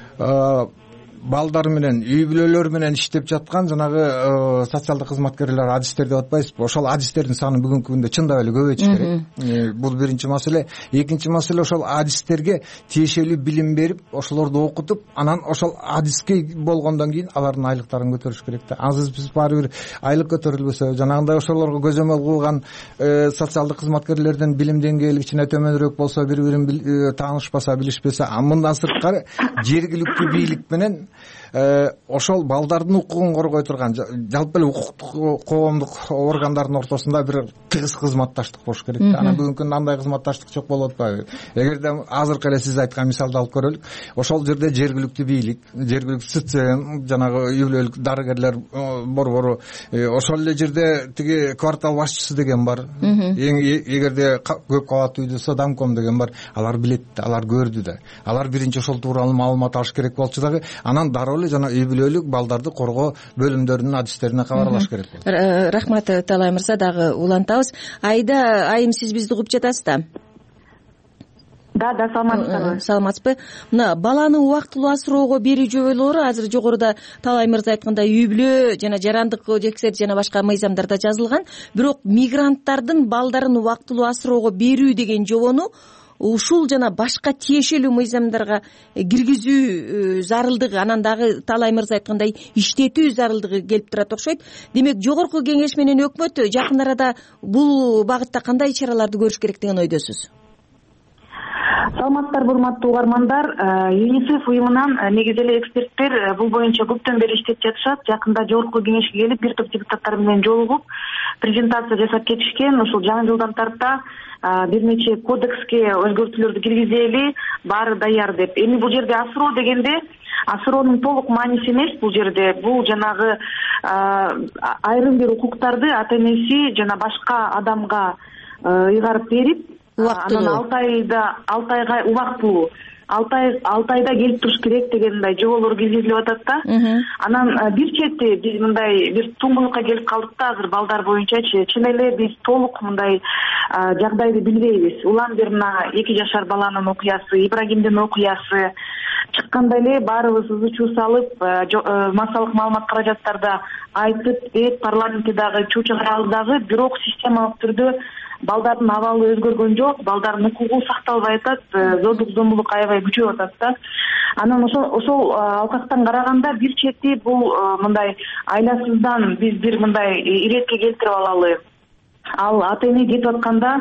балдар менен, үй бүлөлөр менен иштеп жаткан жанагы социалдык кызматкерлер, адистер деп атпайсызбы? Ошол адистердин саны бүгүнкү күндө чындап эле көбөйүш керек. Бул биринчи маселе. Экинчи маселе, ошол адистерге тиешелүү билим берип, ошолорду окутуп, анан ошол адиске болгондон кийин алардын айлыктарын көтөрүш керек да. Азыр биз баары бир айлык көтөрүлбөсө, жанагындай ошолорго көзөмөл кылган социалдык кызматкерлердин билим деңгээли кичине төмөнүрөөк болсо, бири-бирин таанышпаса, билишпесе, мындан сырткары жергиликтүү бийлик менен ошол балдардын укугун коргой турган жалпы эле укуктук коомдук органдардын ортосунда бир тыгыз кызматташтык болуш керек да. Анан бүгүнкү күндө андай кызматташтык жок болуп атпайбы? Эгерде азыркы эле сиз айткан мисалды алып көрөлүк, ошол жерде жергиликтүү бийлик, жергиликтүү СЦМ, жанагы үй бүлөлүк дарыгерлер борбору, ошол эле жерде тиги квартал башчысы деген бар. Эгерде көп кабаттуу үйдө домком деген бар. Алар билет да, алар көрдү да. Алар биринчи ошол тууралуу маалымат алыш керек болчу дагы. Анан дароо эле жана үй бүлөлүк балдарды коргоо бөлүмдөрүнүн адистерине кабарлаш керек болот. Рахмат Таалай мырза, дагы улантабыз. Айда айым, сиз бизди угуп жатасыз да? Да, саламатсызбы? Саламатсызбы. Мына баланы убактылуу асыроого берүү жоболору азыр жогоруда Таалай мырза айткандай үй бүлө жана жарандык кодекстер жана башка мыйзамдарда жазылган. Бирок мигранттардын балдарын убактылуу асыроого берүү деген жобону ушул жана башка тиешелүү мыйзамдарга киргизүү зарылдыгы, анан дагы Таалай мырза айткандай иштетүү зарылдыгы келип турат окшойт. Демек, Жогорку Кеңеш менен өкмөт жакын арада бул багытта кандай чараларды көрүш керек деген ойдосуз? саламатсыздарбы урматтуу угармандар. ЮНИСЕФ уюмунан негизи эле эксперттер бул боюнча көптөн бери иштеп жатышат. Жакында жогорку кеңешке келип бир топ депутаттар менен жолугуп презентация жасап кетишкен. Ушул жаңы жылдан тарта бир нече кодекске өзгөртүүлөрдү киргизели, баары даяр деп. Эми бул жерде асыроо дегенде асыроонун толук мааниси эмес бул жерде. Бул жанагы айрым бир укуктарды ата энеси жана башка адамга ыйгарып берип, анан 6 айга убактылуу 6 айда келип туруш керек деген мындай жоболор киргизилип атат да. Анан бир чети биз мындай бир туңгуюкка келип калдык да азыр балдар боюнчачы. Чын эле биз толук мындай жагдайды билбейбиз. Улам бир мына 2 жашар баланын окуясы, Ибрагимдин окуясы чыкканда эле баарыбыз ызы чуу салып, массалык маалымат каражаттарда айтып, парламентте дагы чуу чыгарабыз дагы, бирок системалык түрдө балдардын абалы өзгөргөн жок, балдардын укугу сакталбай атат, зордук зомбулук аябай күчөп атат да. Анан ошол алкактан караганда бир чети бул мындай айласыздан биз бир мындай иретке келтирип алалы. Ал ата эне кетип атканда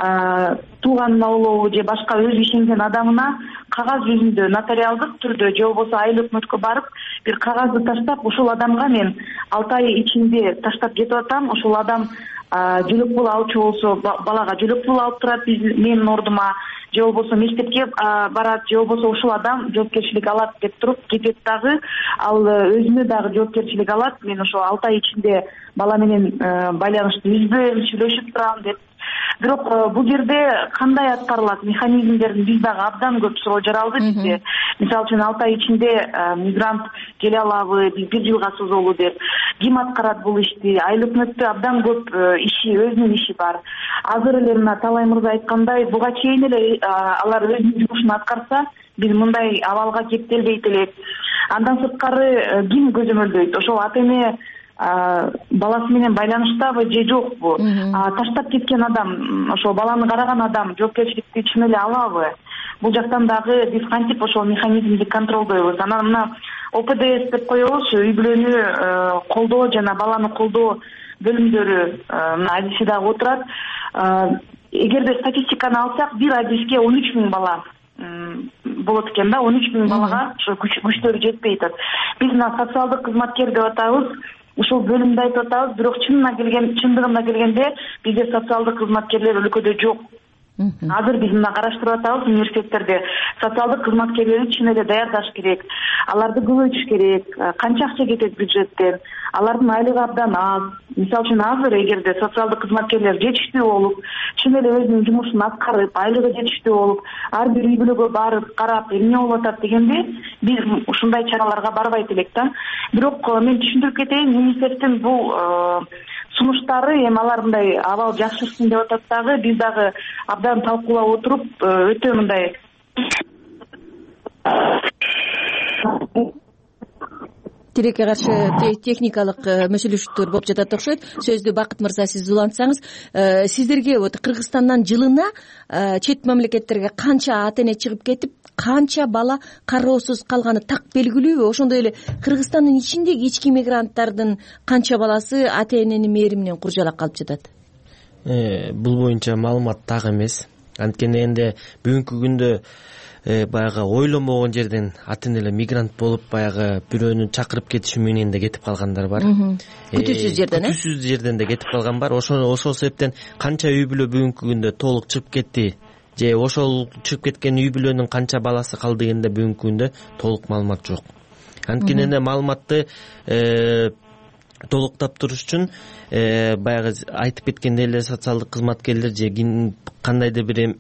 тууганына улоо же башка өз ишенген адамына кагаз жүзүндө нотариалдык түрдө же болбосо айыл өкмөткө барып бир кагазды таштап, ушул адамга мен 6 ай ичинде таштап кетип атам, ушул адам жөлөк пул алчу болсо балага жөлөк пул алып турат менин ордума, же болбосо мектепке барат, же болбосо ушул адам жоопкерчилик алат деп туруп кетет дагы, ал өзүнө дагы жоопкерчилик алат. Мен ошо 6 ай ичинде бала менен байланышты үзбөйм, сүйлөшүп турам деп. Бирок бул жерде кандай аткарылат механизмдерин биз дагы абдан көп суроо жаралды бизде. Мисалы үчүн 6 ай ичинде мигрант келе алабы, биз 1 жылга созолу деп. Ким аткарат бул ишти? Айыл өкмөттө абдан көп иши, өзүнүн иши бар. Азыр эле мына Талай мырза айткандай, буга чейин эле алар өзүнүн жумушун аткарса, биз мындай абалга кептелбейт элек. Андан сырткары ким көзөмөлдөйт? Ошол ата эне баласы менен байланыштабы же жокпу? Таштап кеткен адам, ошол баланы караган адам жоопкерчиликти чын эле алабы? Бул жактан дагы биз кантип ошол механизмди контролдойбуз? Анан мына ОПДС деп коебузчу, үй бүлөнү колдоо жана баланы колдоо бөлүмдөрү мына адиси дагы отурат. Эгерде статистиканы алсак, бир адиске 13 000 бала болот экен да, 13 000 балага ошо күчтөрү жетпей атат. Биз мына социалдык кызматкер деп атабыз, ушул бөлүмдү айтып атабыз, бирок чындыгында келгенде бизде социалдык кызматкерлер өлкөдө жок. Азыр биз мына караштырып атабыз, университеттерде социалдык кызматкерлерди чын эле даярдаш керек. Аларды көбөйтүш керек. Канча акча кетет бюджеттен? Алардын айлыгы абдан аз. Мисалы үчүн азыр эгерде социалдык кызматкерлер жетиштүү болуп, чын эле өзүнүн жумушун аткарып, айлыгы жетиштүү болуп, ар бир үй бүлөгө барып карап, эмне болуп атат дегенде, биз ушундай чараларга барбайт элек да. Бирок мен түшүндүрүп кетейин, ЮНИСЕФтин бул сунуштары эми алар мындай абал жакшырсын деп атат дагы, биз дагы абдан талкуулап отуруп, өтө мындай тилекке каршы техникалык мүшөлүшүктөр болуп жатат окшойт. Сөздү Бакыт мырза сиз улантсаңыз, сиздерге вот Кыргызстандан жылына чет мамлекеттерге канча ата эне чыгып кетип, канча бала кароосуз калганы так белгилүүбү? Ошондой эле Кыргызстандын ичиндеги ички мигранттардын канча баласы ата эненин мээри менен куржалак калып жатат? Бул боюнча маалымат так эмес. Анткени энди бүгүнкү күндө баягы ойлонбогон жерден ата энелер мигрант болуп баягы бирөөнү чакырып кетиши менен да кетип калгандар бар. Күтүүсүз жерден, күтүүсүз жерден да кетип калган бар. Ошол себептен канча үй бүлө бүгүнкү күндө толук чыгып кетти, же ошол чыгып кеткен үй бүлөнүн канча баласы калды дегенде бүгүнкү күндө толук маалымат жок. Анткени маалыматты толуктап туруш үчүн баягы айтып кеткендей эле социалдык кызматкерлер же кандайдыр бир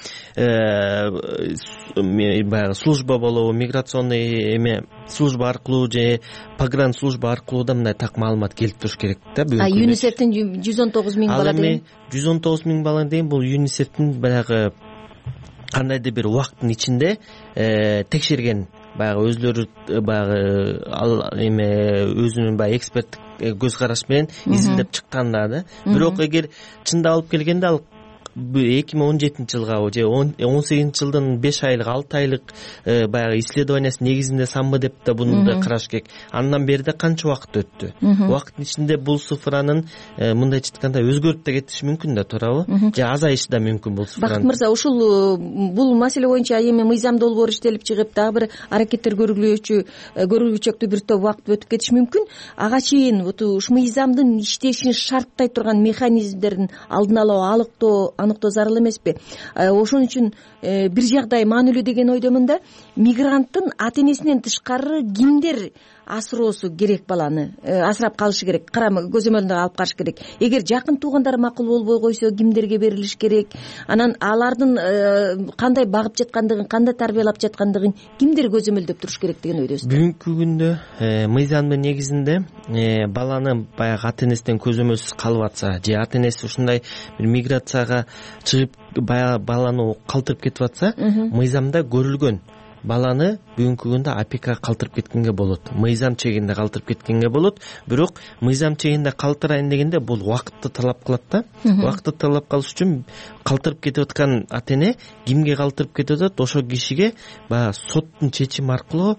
баягы служба болобу, миграционный служба аркылуу же погран служба аркылуу да мындай так маалымат келип туруш керек да. ЮНИСЕФтин 119 000 бала деген. 119 000 бала деген бул ЮНИСЕФтин баягы кандайдыр бир убакыттын ичинде текшерген, баягы өзлөрү баягы өзүнүн баягы эксперттик көз караш менен изилдеп чыккан да. Бирок эгер чындап алып келгенде ал жылга же 18-жылдын 5 айлык 6 айлык баягы исследованиясы негизинде самбы деп да буну да караш керек. Андан бери да канча убакыт өттү. Убакыттын ичинде бул цифранын мындайча айтканда өзгөрүп да кетиши мүмкүн да, туурабы? Же азайышы да мүмкүн бул цифранын. Бакыт мырза, ушул бул маселе боюнча эми мыйзам долбоор иштелип чыгып, дагы бир аракеттер көрүлүүчүктүү бир топ убакыт өтүп кетиши мүмкүн. Ага чейин ушу мыйзамдын иштешин шарттай турган механизмдерин алдын ала аныктоо зарыл эмеспи? Ошон үчүн бир жагдай маанилүү деген ойдомун да. Мигранттын ата энесинен тышкары кимдер асыроосу керек, баланы асырап калышы керек, көзөмөлүндө алып калыш керек? Эгер жакын туугандары макул болбой койсо, кимдерге берилиш керек? Анан алардын кандай багып жаткандыгын, кандай тарбиялап жаткандыгын кимдер көзөмөлдөп туруш керек деген ойдосуз? Бүгүнкү күндө мыйзамдын негизинде баланы баягы ата энесинен көзөмөлсүз калып атса, же ата энеси ушундай бир миграцияга чыгып баягы баланы калтырып кетип атса, мыйзамда көрүлгөн. Баланы бүгүнкү күндө опекага калтырып кеткенге болот, мыйзам чегинде калтырып кеткенге болот. Бирок мыйзам чегинде калтырайын дегенде бул убакытты талап кылат да. Убакытты талап кылыш үчүн калтырып кетип аткан ата эне кимге калтырып кетип атат, ошол кишиге баягы соттун чечими аркылуу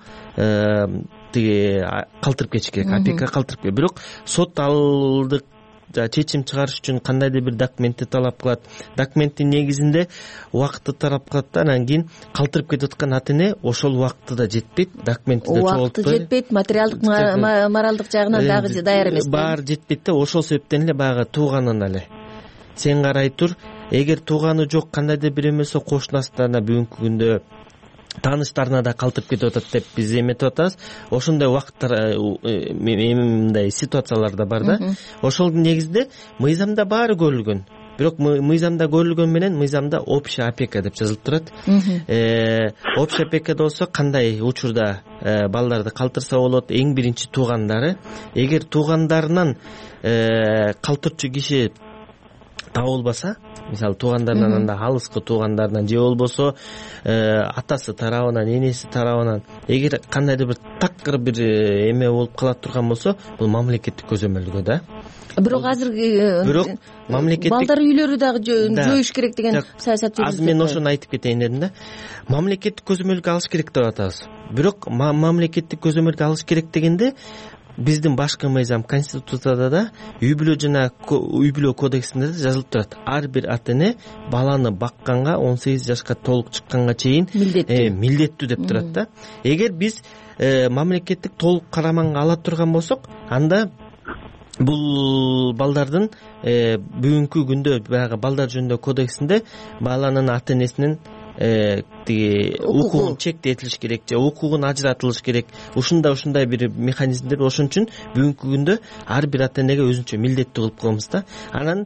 калтырып кетиш керек, опекага калтырып кетиш. Бирок сот алдык чечим чыгарыш үчүн кандайдыр бир документти талап кылат. Документтин негизинде убакытты талап кылат да, анан кийин калтырып кетип аткан ата эне ошол убакытты да жетпейт, документти да чогултпайт. Убакыты жетпейт, материалдык, моралдык жагынан дагы даяр эмес. Баары жетпейт да, ошол себептен эле баягы тууганын эле сен карай тур. Эгер тууганы жок, кандайдыр бир эмесе кошунасына бүгүнкү күндө тааныштарына да калтырып кетип атат деп биз эметип атабыз. Ошондой убакыттар, мындай ситуациялар да бар да. Ошол негизде мыйзамда баары көрүлгөн. Бирок мыйзамда көрүлгөн менен мыйзамда общая опека деп жазылып турат. Общая опекада болсо кандай учурда балдарды калтырса болот? Эң биринчи туугандары. Эгер туугандарынан калтырчу киши табылбаса, мисалы туугандарынан, анда алыскы туугандарынан же болбосо атасы тарабынан, энеси тарабынан эгер кандайдыр бир такыр бир эме болуп кала турган болсо, бул мамлекеттик көзөмөлгө да. Бирок азыр балдар үйлөрү дагы жоюш керек деген саясат жүргүзүлөт. Азыр мен ошону айтып кетейин дедим да. Мамлекеттик көзөмөлгө алыш керек деп атабыз. Бирок мамлекеттик көзөмөлгө алыш керек дегенде биздин башкы мыйзам Конституцияда да, үй бүлө жана үй бүлө кодексинде да жазылып турат. Ар бир ата эне баланы бакканга 18 жашка толук чыкканга чейин милдеттүү деп турат да. Эгер биз мамлекеттик толук караманга ала турган болсок, анда бул балдардын бүгүнкү күндө баягы балдар жөнүндө кодексинде баланын ата энесинин укугун чектетилиш керек же укугун ажыратылыш керек. Ушундай бир механизмдер. Ошон үчүн бүгүнкү күндө ар бир ата энеге өзүнчө милдеттүү кылып коебуз да. Анан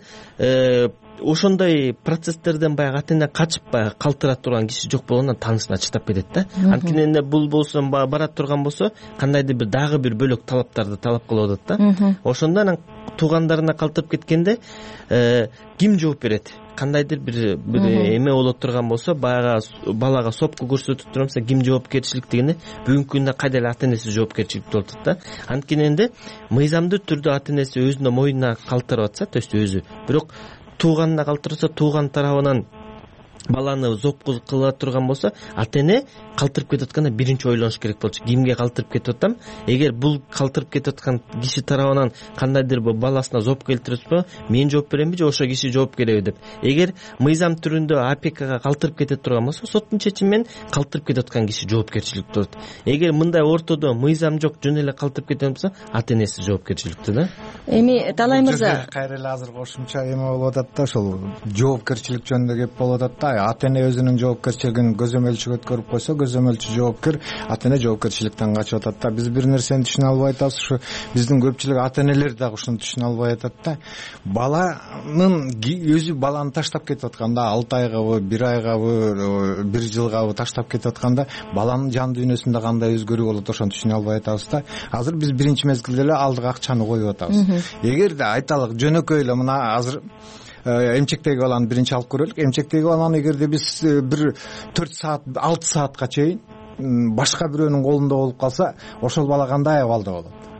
ошондой процесстерден баягы ата эне качып баягы калтыра турган киши жок болгондон таанышына чыдап кетет да. Анткени бул болсо бара турган болсо кандайдыр бир дагы бир бөлөк талаптарды талап кылып атат да. Ошондо анан туугандарына калтырып кеткенде ким жооп берет? Кандайдыр бир эме болот турган болсо, баягы балага сопку көрсөтүп турган болсо, ким жоопкерчиликтигине бүгүнкү күндө кайда эле ата энеси жоопкерчиликти болуп атат да. Анткени мыйзамдуу түрдө ата энеси өзүнүн мойнуна калтырып атса, то есть өзү, бирок тууганына калтырса, тууган тарабынан баланы зоп кылып турган болсо, ата эне калтырып кетип атканда биринчи ойлонуш керек болчу. Кимге калтырып кетип атам? Эгер бул калтырып кетип аткан киши тарабынан кандайдыр бир баласына зоп келтирипсо, мен жооп беремби же ошо киши жооп береби деп. Эгер мыйзам түрүндө опекага калтырып кетип турган болсо, соттун чечими менен калтырып кетип аткан киши жоопкерчиликте болот. Эгер мындай ортодо мыйзам жок, жөн эле калтырып кеткен болсо, ата энеси жоопкерчиликте да. Эми Талай мырза, кайра эле азыр кошумча эме болуп атат да, ошол жоопкерчилик жөнүндө кеп болуп атат да. Ата эне өзүнүн жоопкерчилигин көзөмөлчүгө өткөрүп койсо, көзөмөлчү жоопкер, ата эне жоопкерчиликтен качып атат да. Биз бир нерсени түшүнө албай атабыз, ушу биздин көпчүлүк ата энелер дагы ушуну түшүнө албай атат да. Баланын өзү баланы таштап кетип атканда, 6 айгабы, 1 айгабы, 1 жылгабы таштап кетип атканда, баланын жан дүйнөсүндө кандай өзгөрүү болот, ошону түшүнө албай атабыз да. Азыр биз биринчи мезгилде эле алдыга акчаны коюп атабыз. Эгерде айталык жөнөкөй эле мына азыр эмчектеги баланы биринчи алып көрөлүк. Эмчектеги баланы эгерде биз бир 4 саат, 6 саатка чейин башка бирөөнүн колунда болуп калса, ошол бала кандай абалда болот?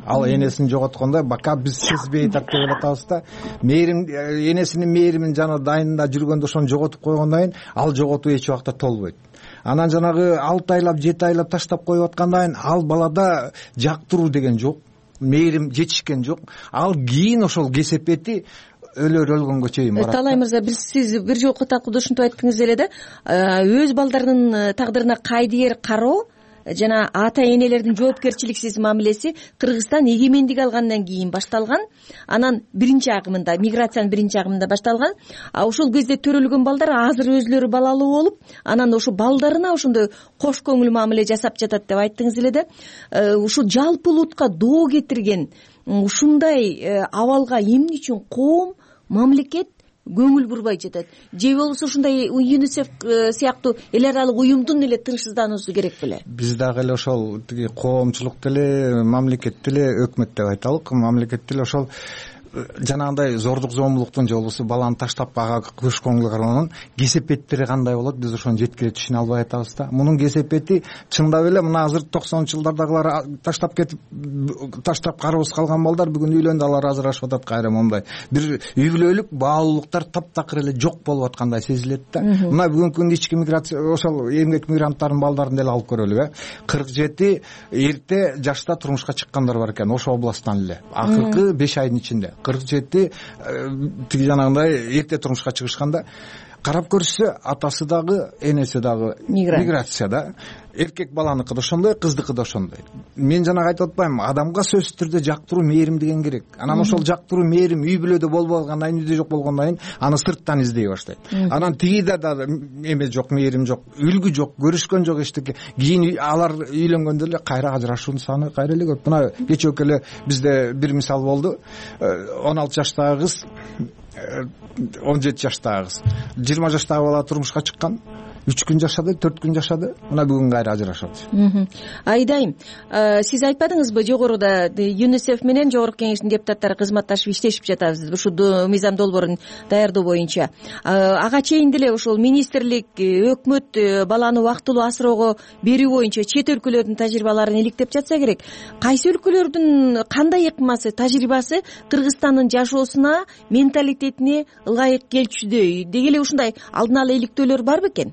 ал энесин жоготкондо бака биз сезбей атат деп атабыз да. Мээрим энесинин мээримин жана дайында жүргөндө ошону жоготуп койгондон кийин ал жоготуу эч убакта толбойт. Анан жанагы 6 айлап 7 айлап таштап коюп аткандан кийин ал балада жактыруу деген жок, мээрим жетишкен жок. Ал кийин ошол кесепети өлгөнгө чейин барат. Талай мырза, сиз бир жолку такууда ушинтип айттыңыз эле да, өз балдарынын тагдырына кайдыгер кароо жана ата энелердин жоопкерчиликсиз мамилеси Кыргызстан эгемендик алгандан кийин башталган. Анан биринчи агымында, миграциянын биринчи агымында башталган. Ошол кезде төрөлгөн балдар азыр өзлөрү балалуу болуп, анан ошо балдарына ошондой кош көңүл мамиле жасап жатат деп айттыңыз эле да. Ушул жалпы улутка доо кетирген ушундай абалга эмне үчүн коом, мамлекет көңүл бурбай жатат? Же болбосо ушундай ЮНИСЕФ сыяктуу эл аралык уюмдун эле тынчсыздануусу керек беле? Биз дагы эле ошол тиги коомчулук деле, мамлекет деле, өкмөт деп айталык. Мамлекет деле ошол жанагындай зордук зомбулуктун же болбосо баланы таштап ага көш көңүл кароонун кесепеттери кандай болот, биз ошону жеткире түшүнө албай атабыз да. Мунун кесепети чындап эле мына азыр 90-жылдардагылар таштап кетип, таштап карабыз калган балдар бүгүн үйлөндү, алар ажырашып атат кайра мондай. Бир үй бүлөлүк баалуулуктар таптакыр эле жок болуп аткандай сезилет да. Мына бүгүнкү күндө ички миграция, ошол эмгек мигранттарынын балдарын деле алып көрөлү. 47 эрте жашта турмушка чыккандар бар экен, ошол областтан эле. Акыркы 5 айдын ичинде 47 тиги жанагындай эрте турмушка чыгышканда карап көрсө атасы дагы энеси дагы миграция да. Эркек баланыкы да ошондой, кыздыкы да ошондой. Мен жанагы айтып атпаймынбы, адамга сөзсүз түрдө жактыруу, мээрим деген керек. Анан ошол жактыруу, мээрим үй бүлөдө болбой калгандан кийин, үйдө жок болгондон кийин аны сырттан издей баштайт. Анан тигиде да эме жок, мээрим жок, үлгү жок, көрүшкөн жок эчтеке. Кийин алар үйлөнгөндө эле кайра ажырашуунун саны кайра эле көп. Мына кечээки эле бизде бир мисал болду. 16 жаштагы кыз, 17 жаштагы кыз, 20 жаштагы бала турмушка чыккан. 3 күн жашады, 4 күн жашады, мына бүгүн кайра ажырашат. Айдайым, сиз айтпадыңызбы, жогоруда ЮНИСЕФ менен Жогорку Кеңештин депутаттары кызматташып иштешип жатабыз ушул мыйзам долбоорун даярдоо боюнча. Ага чейин деле ушул министрлик, өкмөт баланы убактылуу асыроого берүү боюнча чет өлкөлөрдүн тажрыйбаларын иликтеп жатса керек. Кайсы өлкөлөрдүн кандай ыкмасы, тажрыйбасы Кыргызстандын жашоосуна, менталитетине ылайык келчүдөй? Деги эле ушундай алдын ала иликтөөлөр бар бекен?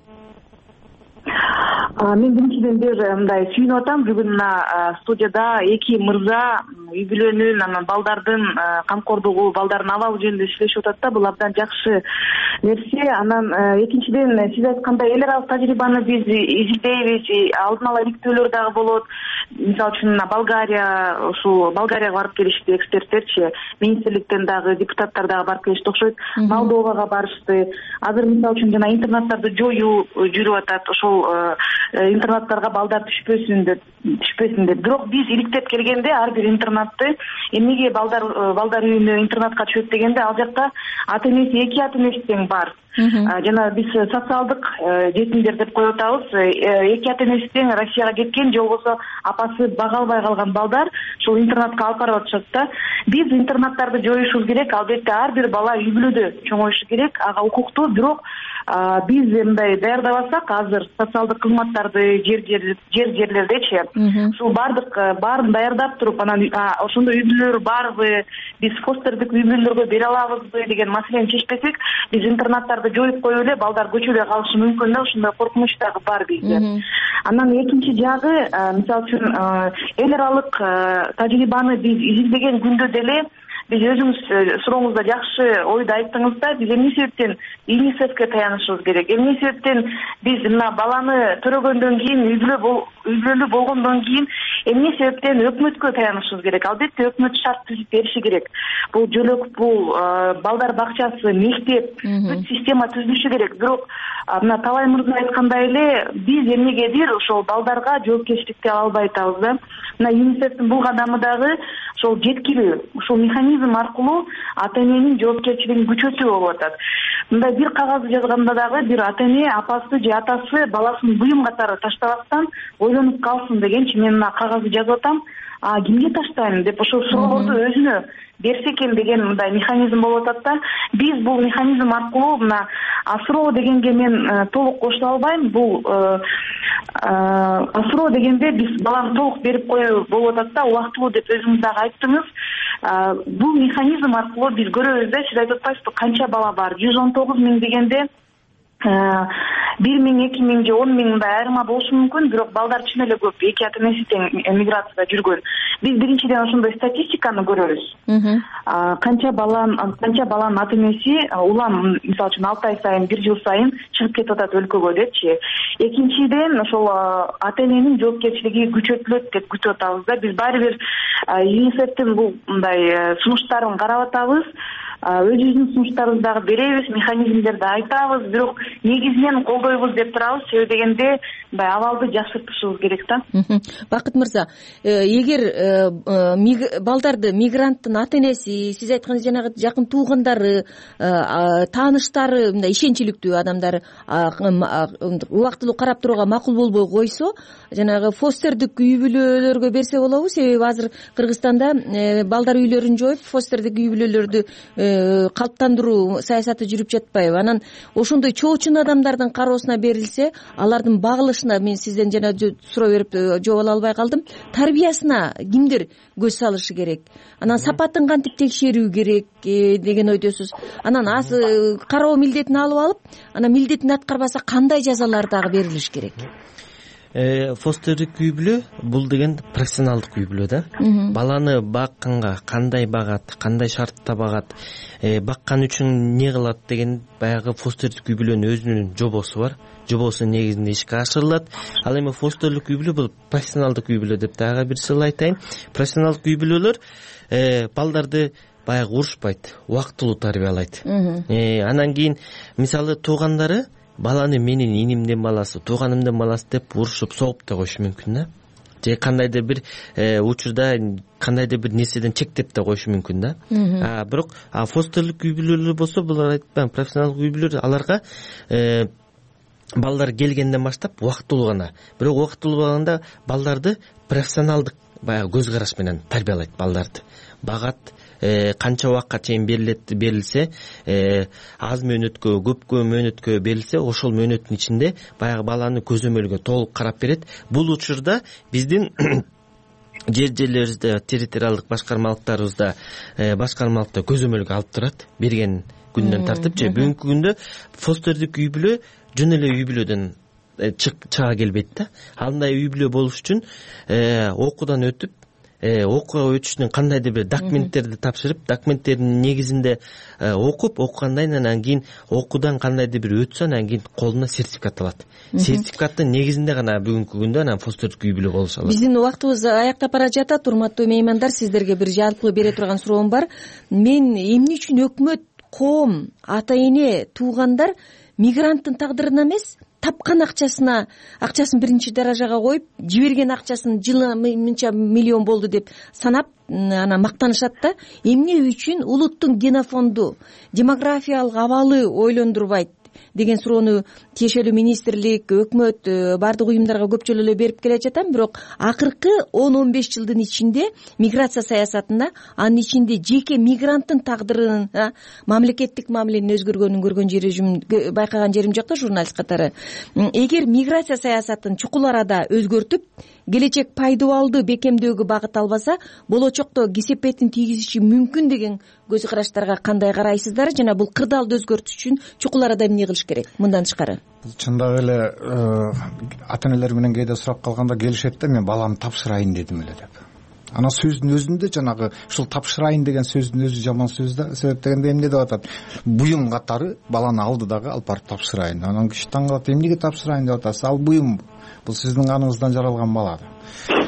Мен биринчиден бери мындай сүйүнүп атам. Бүгүн мына студияда эки мырза үй бүлөнүн, анан балдардын камкордугу, балдардын абалы жөнүндө сүйлөшүп атат да. Бул абдан жакшы нерсе. Анан экинчиден сиз айткандай эл аралык тажрыйбаны биз изилдейбиз, алдын ала иликтөөлөр дагы болот. Мисалы үчүн Болгария, ушул Болгарияга барып келишти эксперттерчи, министрликтен дагы депутаттар дагы барып келишти окшойт. Молдовага барышты. Азыр мисалы үчүн жана интернаттарды жоюу жүрүп атат. Ошол интернаттарга балдар түшпөсүн деп. Бирок биз иликтеп келгенде ар бир интернатты эмнеге балдар үйүнө интернатка түшөт дегенде, ал жакта ата энеси, эки ата энеси тең бар. Жана биз социалдык жетимдер деп коюп атабыз. Эки ата энеси тең Россияга кеткен, же болбосо апасы бага албай калган балдар ушул интернатка алып барып атышат да. Биз интернаттарды жоюшубуз керек. Албетте ар бир бала үй бүлөдө чоңоюшу керек, ага укуктуу. Бирок биз мындай даярдабасак, азыр социалдык кызматтарды жерлердечи, ушул баарын даярдап туруп, анан ошондой үй бүлөлөр барбы, биз фостердик үй бүлөлөргө бере алабызбы деген маселени чечпесек, биз интернаттарды жоюп коюп эле балдар көчөдө калышы мүмкүн да. Ошондой коркунуч дагы бар бизде. Анан экинчи жагы, мисалы үчүн эл аралык тажрыйбаны биз изилдеген күндө деле биз өзүңүз сурооңузда жакшы ойду айттыңыз да. Биз эмне себептен ЮНИСЕФке таянышыбыз керек? Эмне себептен биз мына баланы төрөгөндөн кийин, үй бүлөлүү болгондон кийин эмне себептен өкмөткө таянышыбыз керек? Албетте өкмөт шарт түзүп бериши керек. Бул жөлөк, бул балдар бакчасы, мектеп, бүт система түзүлүшү керек. Бирок мына Талай мырза айткандай эле биз эмнегедир ошол балдарга жоопкерчиликти ала албай атабыз да. Мына ЮНИСЕФтин бул кадамы дагы ошол жеткирүү, ушул механизм аркылуу ата эненин жоопкерчилигин күчөтүү болуп атат. мындай бир кагазды жазганда дагы бир ата эне апасы же атасы баласын буюм катары таштабастан ойлонуп калсын дегенчи мен мына кагазды жазып атам, кимге таштайм деп ошол суроолорду өзүнө берсе экен деген мындай механизм болуп атат да. Биз бул механизм аркылуу мына асыроо дегенге мен толук кошула албайм. Бул асыроо дегенде биз баланы толук берип коюу болуп атат да, убактылуу деп өзүңүз дагы айттыңыз. Бул механизм аркылуу биз көрөбүз да, сиз айтып атпайсызбы, канча бала бар? 119 миң дегенде 1 миң, 2 миң же 10 миң мындай айырма болушу мүмкүн, бирок балдар чын эле көп, эки ата энеси тең миграцияда жүргөн. Биз биринчиден ошондой статистиканы көрөбүз. Канча баланын ата энеси улам, мисалы үчүн 6 ай сайын, 1 жыл сайын чыгып кетип атат өлкөгө депчи. Экинчиден ошол ата эненин жоопкерчилиги күчөтүлөт деп күтүп атабыз да. Биз баары бир ЮНИСЕФтин бул мындай сунуштарын карап атабыз. Өзүбүздүн сунуштарыбызды беребиз, механизмдерди айтабыз, бирок негизинен колдойбуз деп турабыз. Себеби дегенде абалды жакшыртышыбыз керек да. Бакыт мырза, эгер балдарды мигранттын ата энеси, сиз айткандай жанагы жакын туугандары, тааныштары, мындай ишенчиликтүү адамдары убактылуу карап турууга макул болбой койсо, жанагы фостердик үй бүлөлөргө берсе болобу? Себеби азыр Кыргызстанда балдар үйлөрүн жоюп, фостердик үй бүлөлөрдү калыптандыруу саясаты жүрүп жатпайбы? Анан ошондой чоочун адамдардын кароосуна берилсе, алардын багылышына, мен сизден жана суроо берип жооп ала албай калдым, тарбиясына кимдер көз салышы керек? Анан сапатын кантип текшерүү керек деген ойдосуз? Анан кароо милдетин алып алып, анан милдетин аткарбаса кандай жазалар дагы берилиш керек? Фостердик үй бүлө бул деген профессионалдык үй бүлө да. Баланы бакканга кандай багат, кандай шартта багат, баккан үчүн эмне кылат деген баягы фостердик үй бүлөнүн өзүнүн жобосу бар. Жобосу негизинде ишке ашырылат. Ал эми фостерлик үй бүлө бул профессионалдык үй бүлө деп дагы бир жолу айтайын. Профессионалдык үй бүлөлөр балдарды баягы урушпайт, убактылуу тарбиялайт. Анан кийин мисалы туугандары баланы менин инимдин баласы, тууганымдын баласы деп урушуп, согуп да коюшу мүмкүн да. Же кандайдыр бир учурда кандайдыр бир нерседен чектеп да коюшу мүмкүн да. Бирок фостерлик үй бүлөлөр болсо, булар айтпайм, профессионалдык үй бүлөлөр аларга балдар келгенден баштап убактылуу гана. Бирок убактылуу болгондо балдарды профессионалдык баягы көз караш менен тарбиялайт балдарды. Багат, канча убакка чейин берилсе, аз мөөнөткө, көпкө мөөнөткө берилсе, ошол мөөнөттүн ичинде баягы баланы көзөмөлгө толук карап берет. Бул учурда биздин жерлерибизде, территориалдык башкармалыктарыбызда көзөмөлгө алып турат, берген күндөн тартып. Же бүгүнкү күндө фостердик үй бүлө жөн эле үй бүлөдөн чыга келбейт да. Андай үй бүлө болуш үчүн окуудан өтүп, окууга өтүштүн кандайдыр бир документтерди тапшырып, документтердин негизинде окугандан анан кийин окуудан кандайдыр бир өтсө, анан кийин колуна сертификат алат. Сертификаттын негизинде гана бүгүнкү күндө анан фостердик үй бүлө болуша алат. Биздин убактыбыз аяктап бара жатат. Урматтуу меймандар, сиздерге бир жалпы бере турган суроом бар. Мен эмне үчүн өкмөт, коом, ата эне, туугандар мигранттын тагдырына эмес, тапкан акчасын биринчи даражага коюп, жиберген акчасын жылына мынча миллион болду деп санап, анан мактанышат да. Эмне үчүн улуттун генофонду, демографиялык абалы ойлондурбайт деген суроону тиешелүү министрлик, өкмөт, бардык уюмдарга көп жолу эле берип келе жатам. Бирок акыркы 10-15 жылдын ичинде миграция саясатында, анын ичинде жеке мигранттын тагдырынын, мамлекеттик мамиленин өзгөргөнүн байкаган жерим жок да, журналист катары. Эгер миграция саясатын чукул арада өзгөртүп, келечек пайдубалды бекемдөөгө багыт албаса, болочокто кесепетин тийгизиши мүмкүн деген көз караштарга кандай карайсыздар? Жана бул кырдаалды өзгөртүш үчүн чукул арада эмне кылыш керек мындан тышкары? Чындап эле ата энелер менен кээде сурап калганда келишет да, мен баламды тапшырайын дедим эле деп. Анан сөздүн өзүндө жанагы ушул тапшырайын деген сөздүн өзү жаман сөз да. Себеп дегенде эмне деп атат? Буюм катары баланы алды дагы алып барып тапшырайын. Анан киши таң калат, эмнеге тапшырайын деп атасыз? Ал буюм, бул сиздин каныңыздан жаралган бала.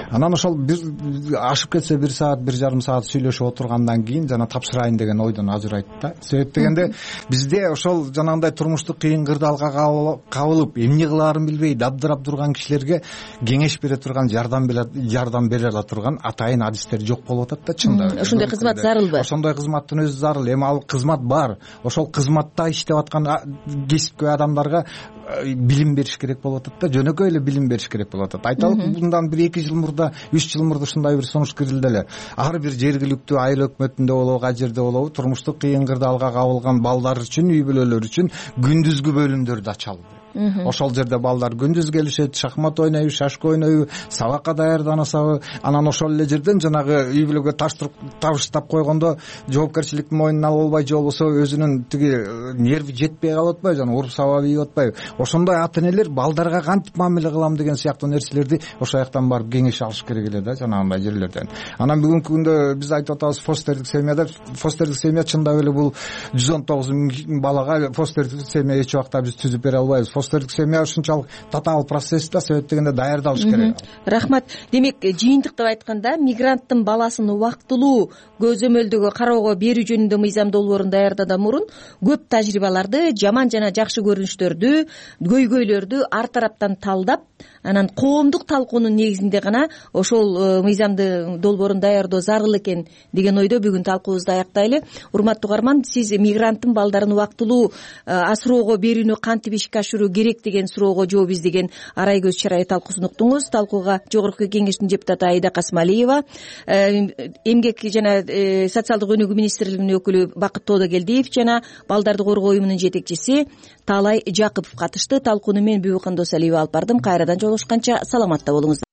анан ошол бир ашып кетсе 1 саат 1,5 саат сүйлөшүп отургандан кийин жана тапшырайын деген ойдон ажырайт да. Себеп дегенде бизде ошол жанагындай турмуштук кыйын кырдаалга кабылып эмне кылаарын билбей дабдырап турган кишилерге кеңеш бере турган, жардам бере ала турган атайын адистер жок болуп атат да чындап. Ошондой кызмат зарылбы? Ошондой кызматтын өзү зарыл. Эми ал кызмат бар. Ошол кызматта иштеп аткан кесипкөй адамдарга билим бериш керек болуп атат да, жөнөкөй эле билим бериш керек болуп атат. Айталык, мындан 1-2 жыл мурда, 3 жыл мурда ушундай бир сунуш кирилди эле. Ар бир жергиликтүү айыл өкмөтүндө болобу, кажерде болобу, турмуштук кыйын кырдаалга кабылган балдар үчүн, үй бүлөлөр үчүн күндүзгү бөлүмдөрдү ачалды. Ошол жерде балдар күндүз келишет, шахмат ойнойбу, шашка ойнойбу, сабакка даярданасабы, анан ошол эле жерден жанагы үй бүлөгө табыштап койгондо жоопкерчиликти мойнуна алып албай, же болбосо өзүнүн тиги нерви жетпей калып атпайбы, жана уруп сабап ийип атпайбы. Ошондой ата энелер балдарга кантип мамиле кылам деген сыяктуу нерселерди ошол жактан барып кеңеш алыш керек эле да, жанагындай жерлерден. Анан бүгүнкү күндө биз айтып атабыз фостердик семья. Фостердик семья чындап эле бул 119 миң балага фостердик семья эч убакта биз түзүп бере албайбыз. Фостердик семья ушунчалык татаал процесс да, себеп дегенде даярдалыш керек. Рахмат. Демек, жыйынтыктап айтканда, мигранттын баласын убактылуу көзөмөлдөгө кароого берүү жөнүндө мыйзам долбоорун даярдаадан мурун көп тажрыйбаларды, жаман жана жакшы көрүнүштөрдү, көйгөйлөрдү ар тараптан талдап, анан коомдук талкуунун негизинде гана ошол мыйзамды долбоорун даярдоо зарыл экен деген ойдо бүгүн талкуубузду аяктайлы. Урматтуу угарман, сиз мигранттын балдарын убактылуу асыроого берүүнү кантип ишке ашыруу керек деген суроого жооп издеген Арай көз чарайы талкуусун уктуңуз. Талкууга Жогорку Кеңештин депутаты Аида Касмалиева, эмгек жана социалдык өнүгүү министрлигинин өкүлү Бакыт Тоодогелдиев жана балдарды коргоо уюмунун жетекчиси Таалай Жакыпов катышты. Талкууну мен Бүбүкан Досалиева алып бардым. Кайрадан жолугушканча саламатта болуңуздар.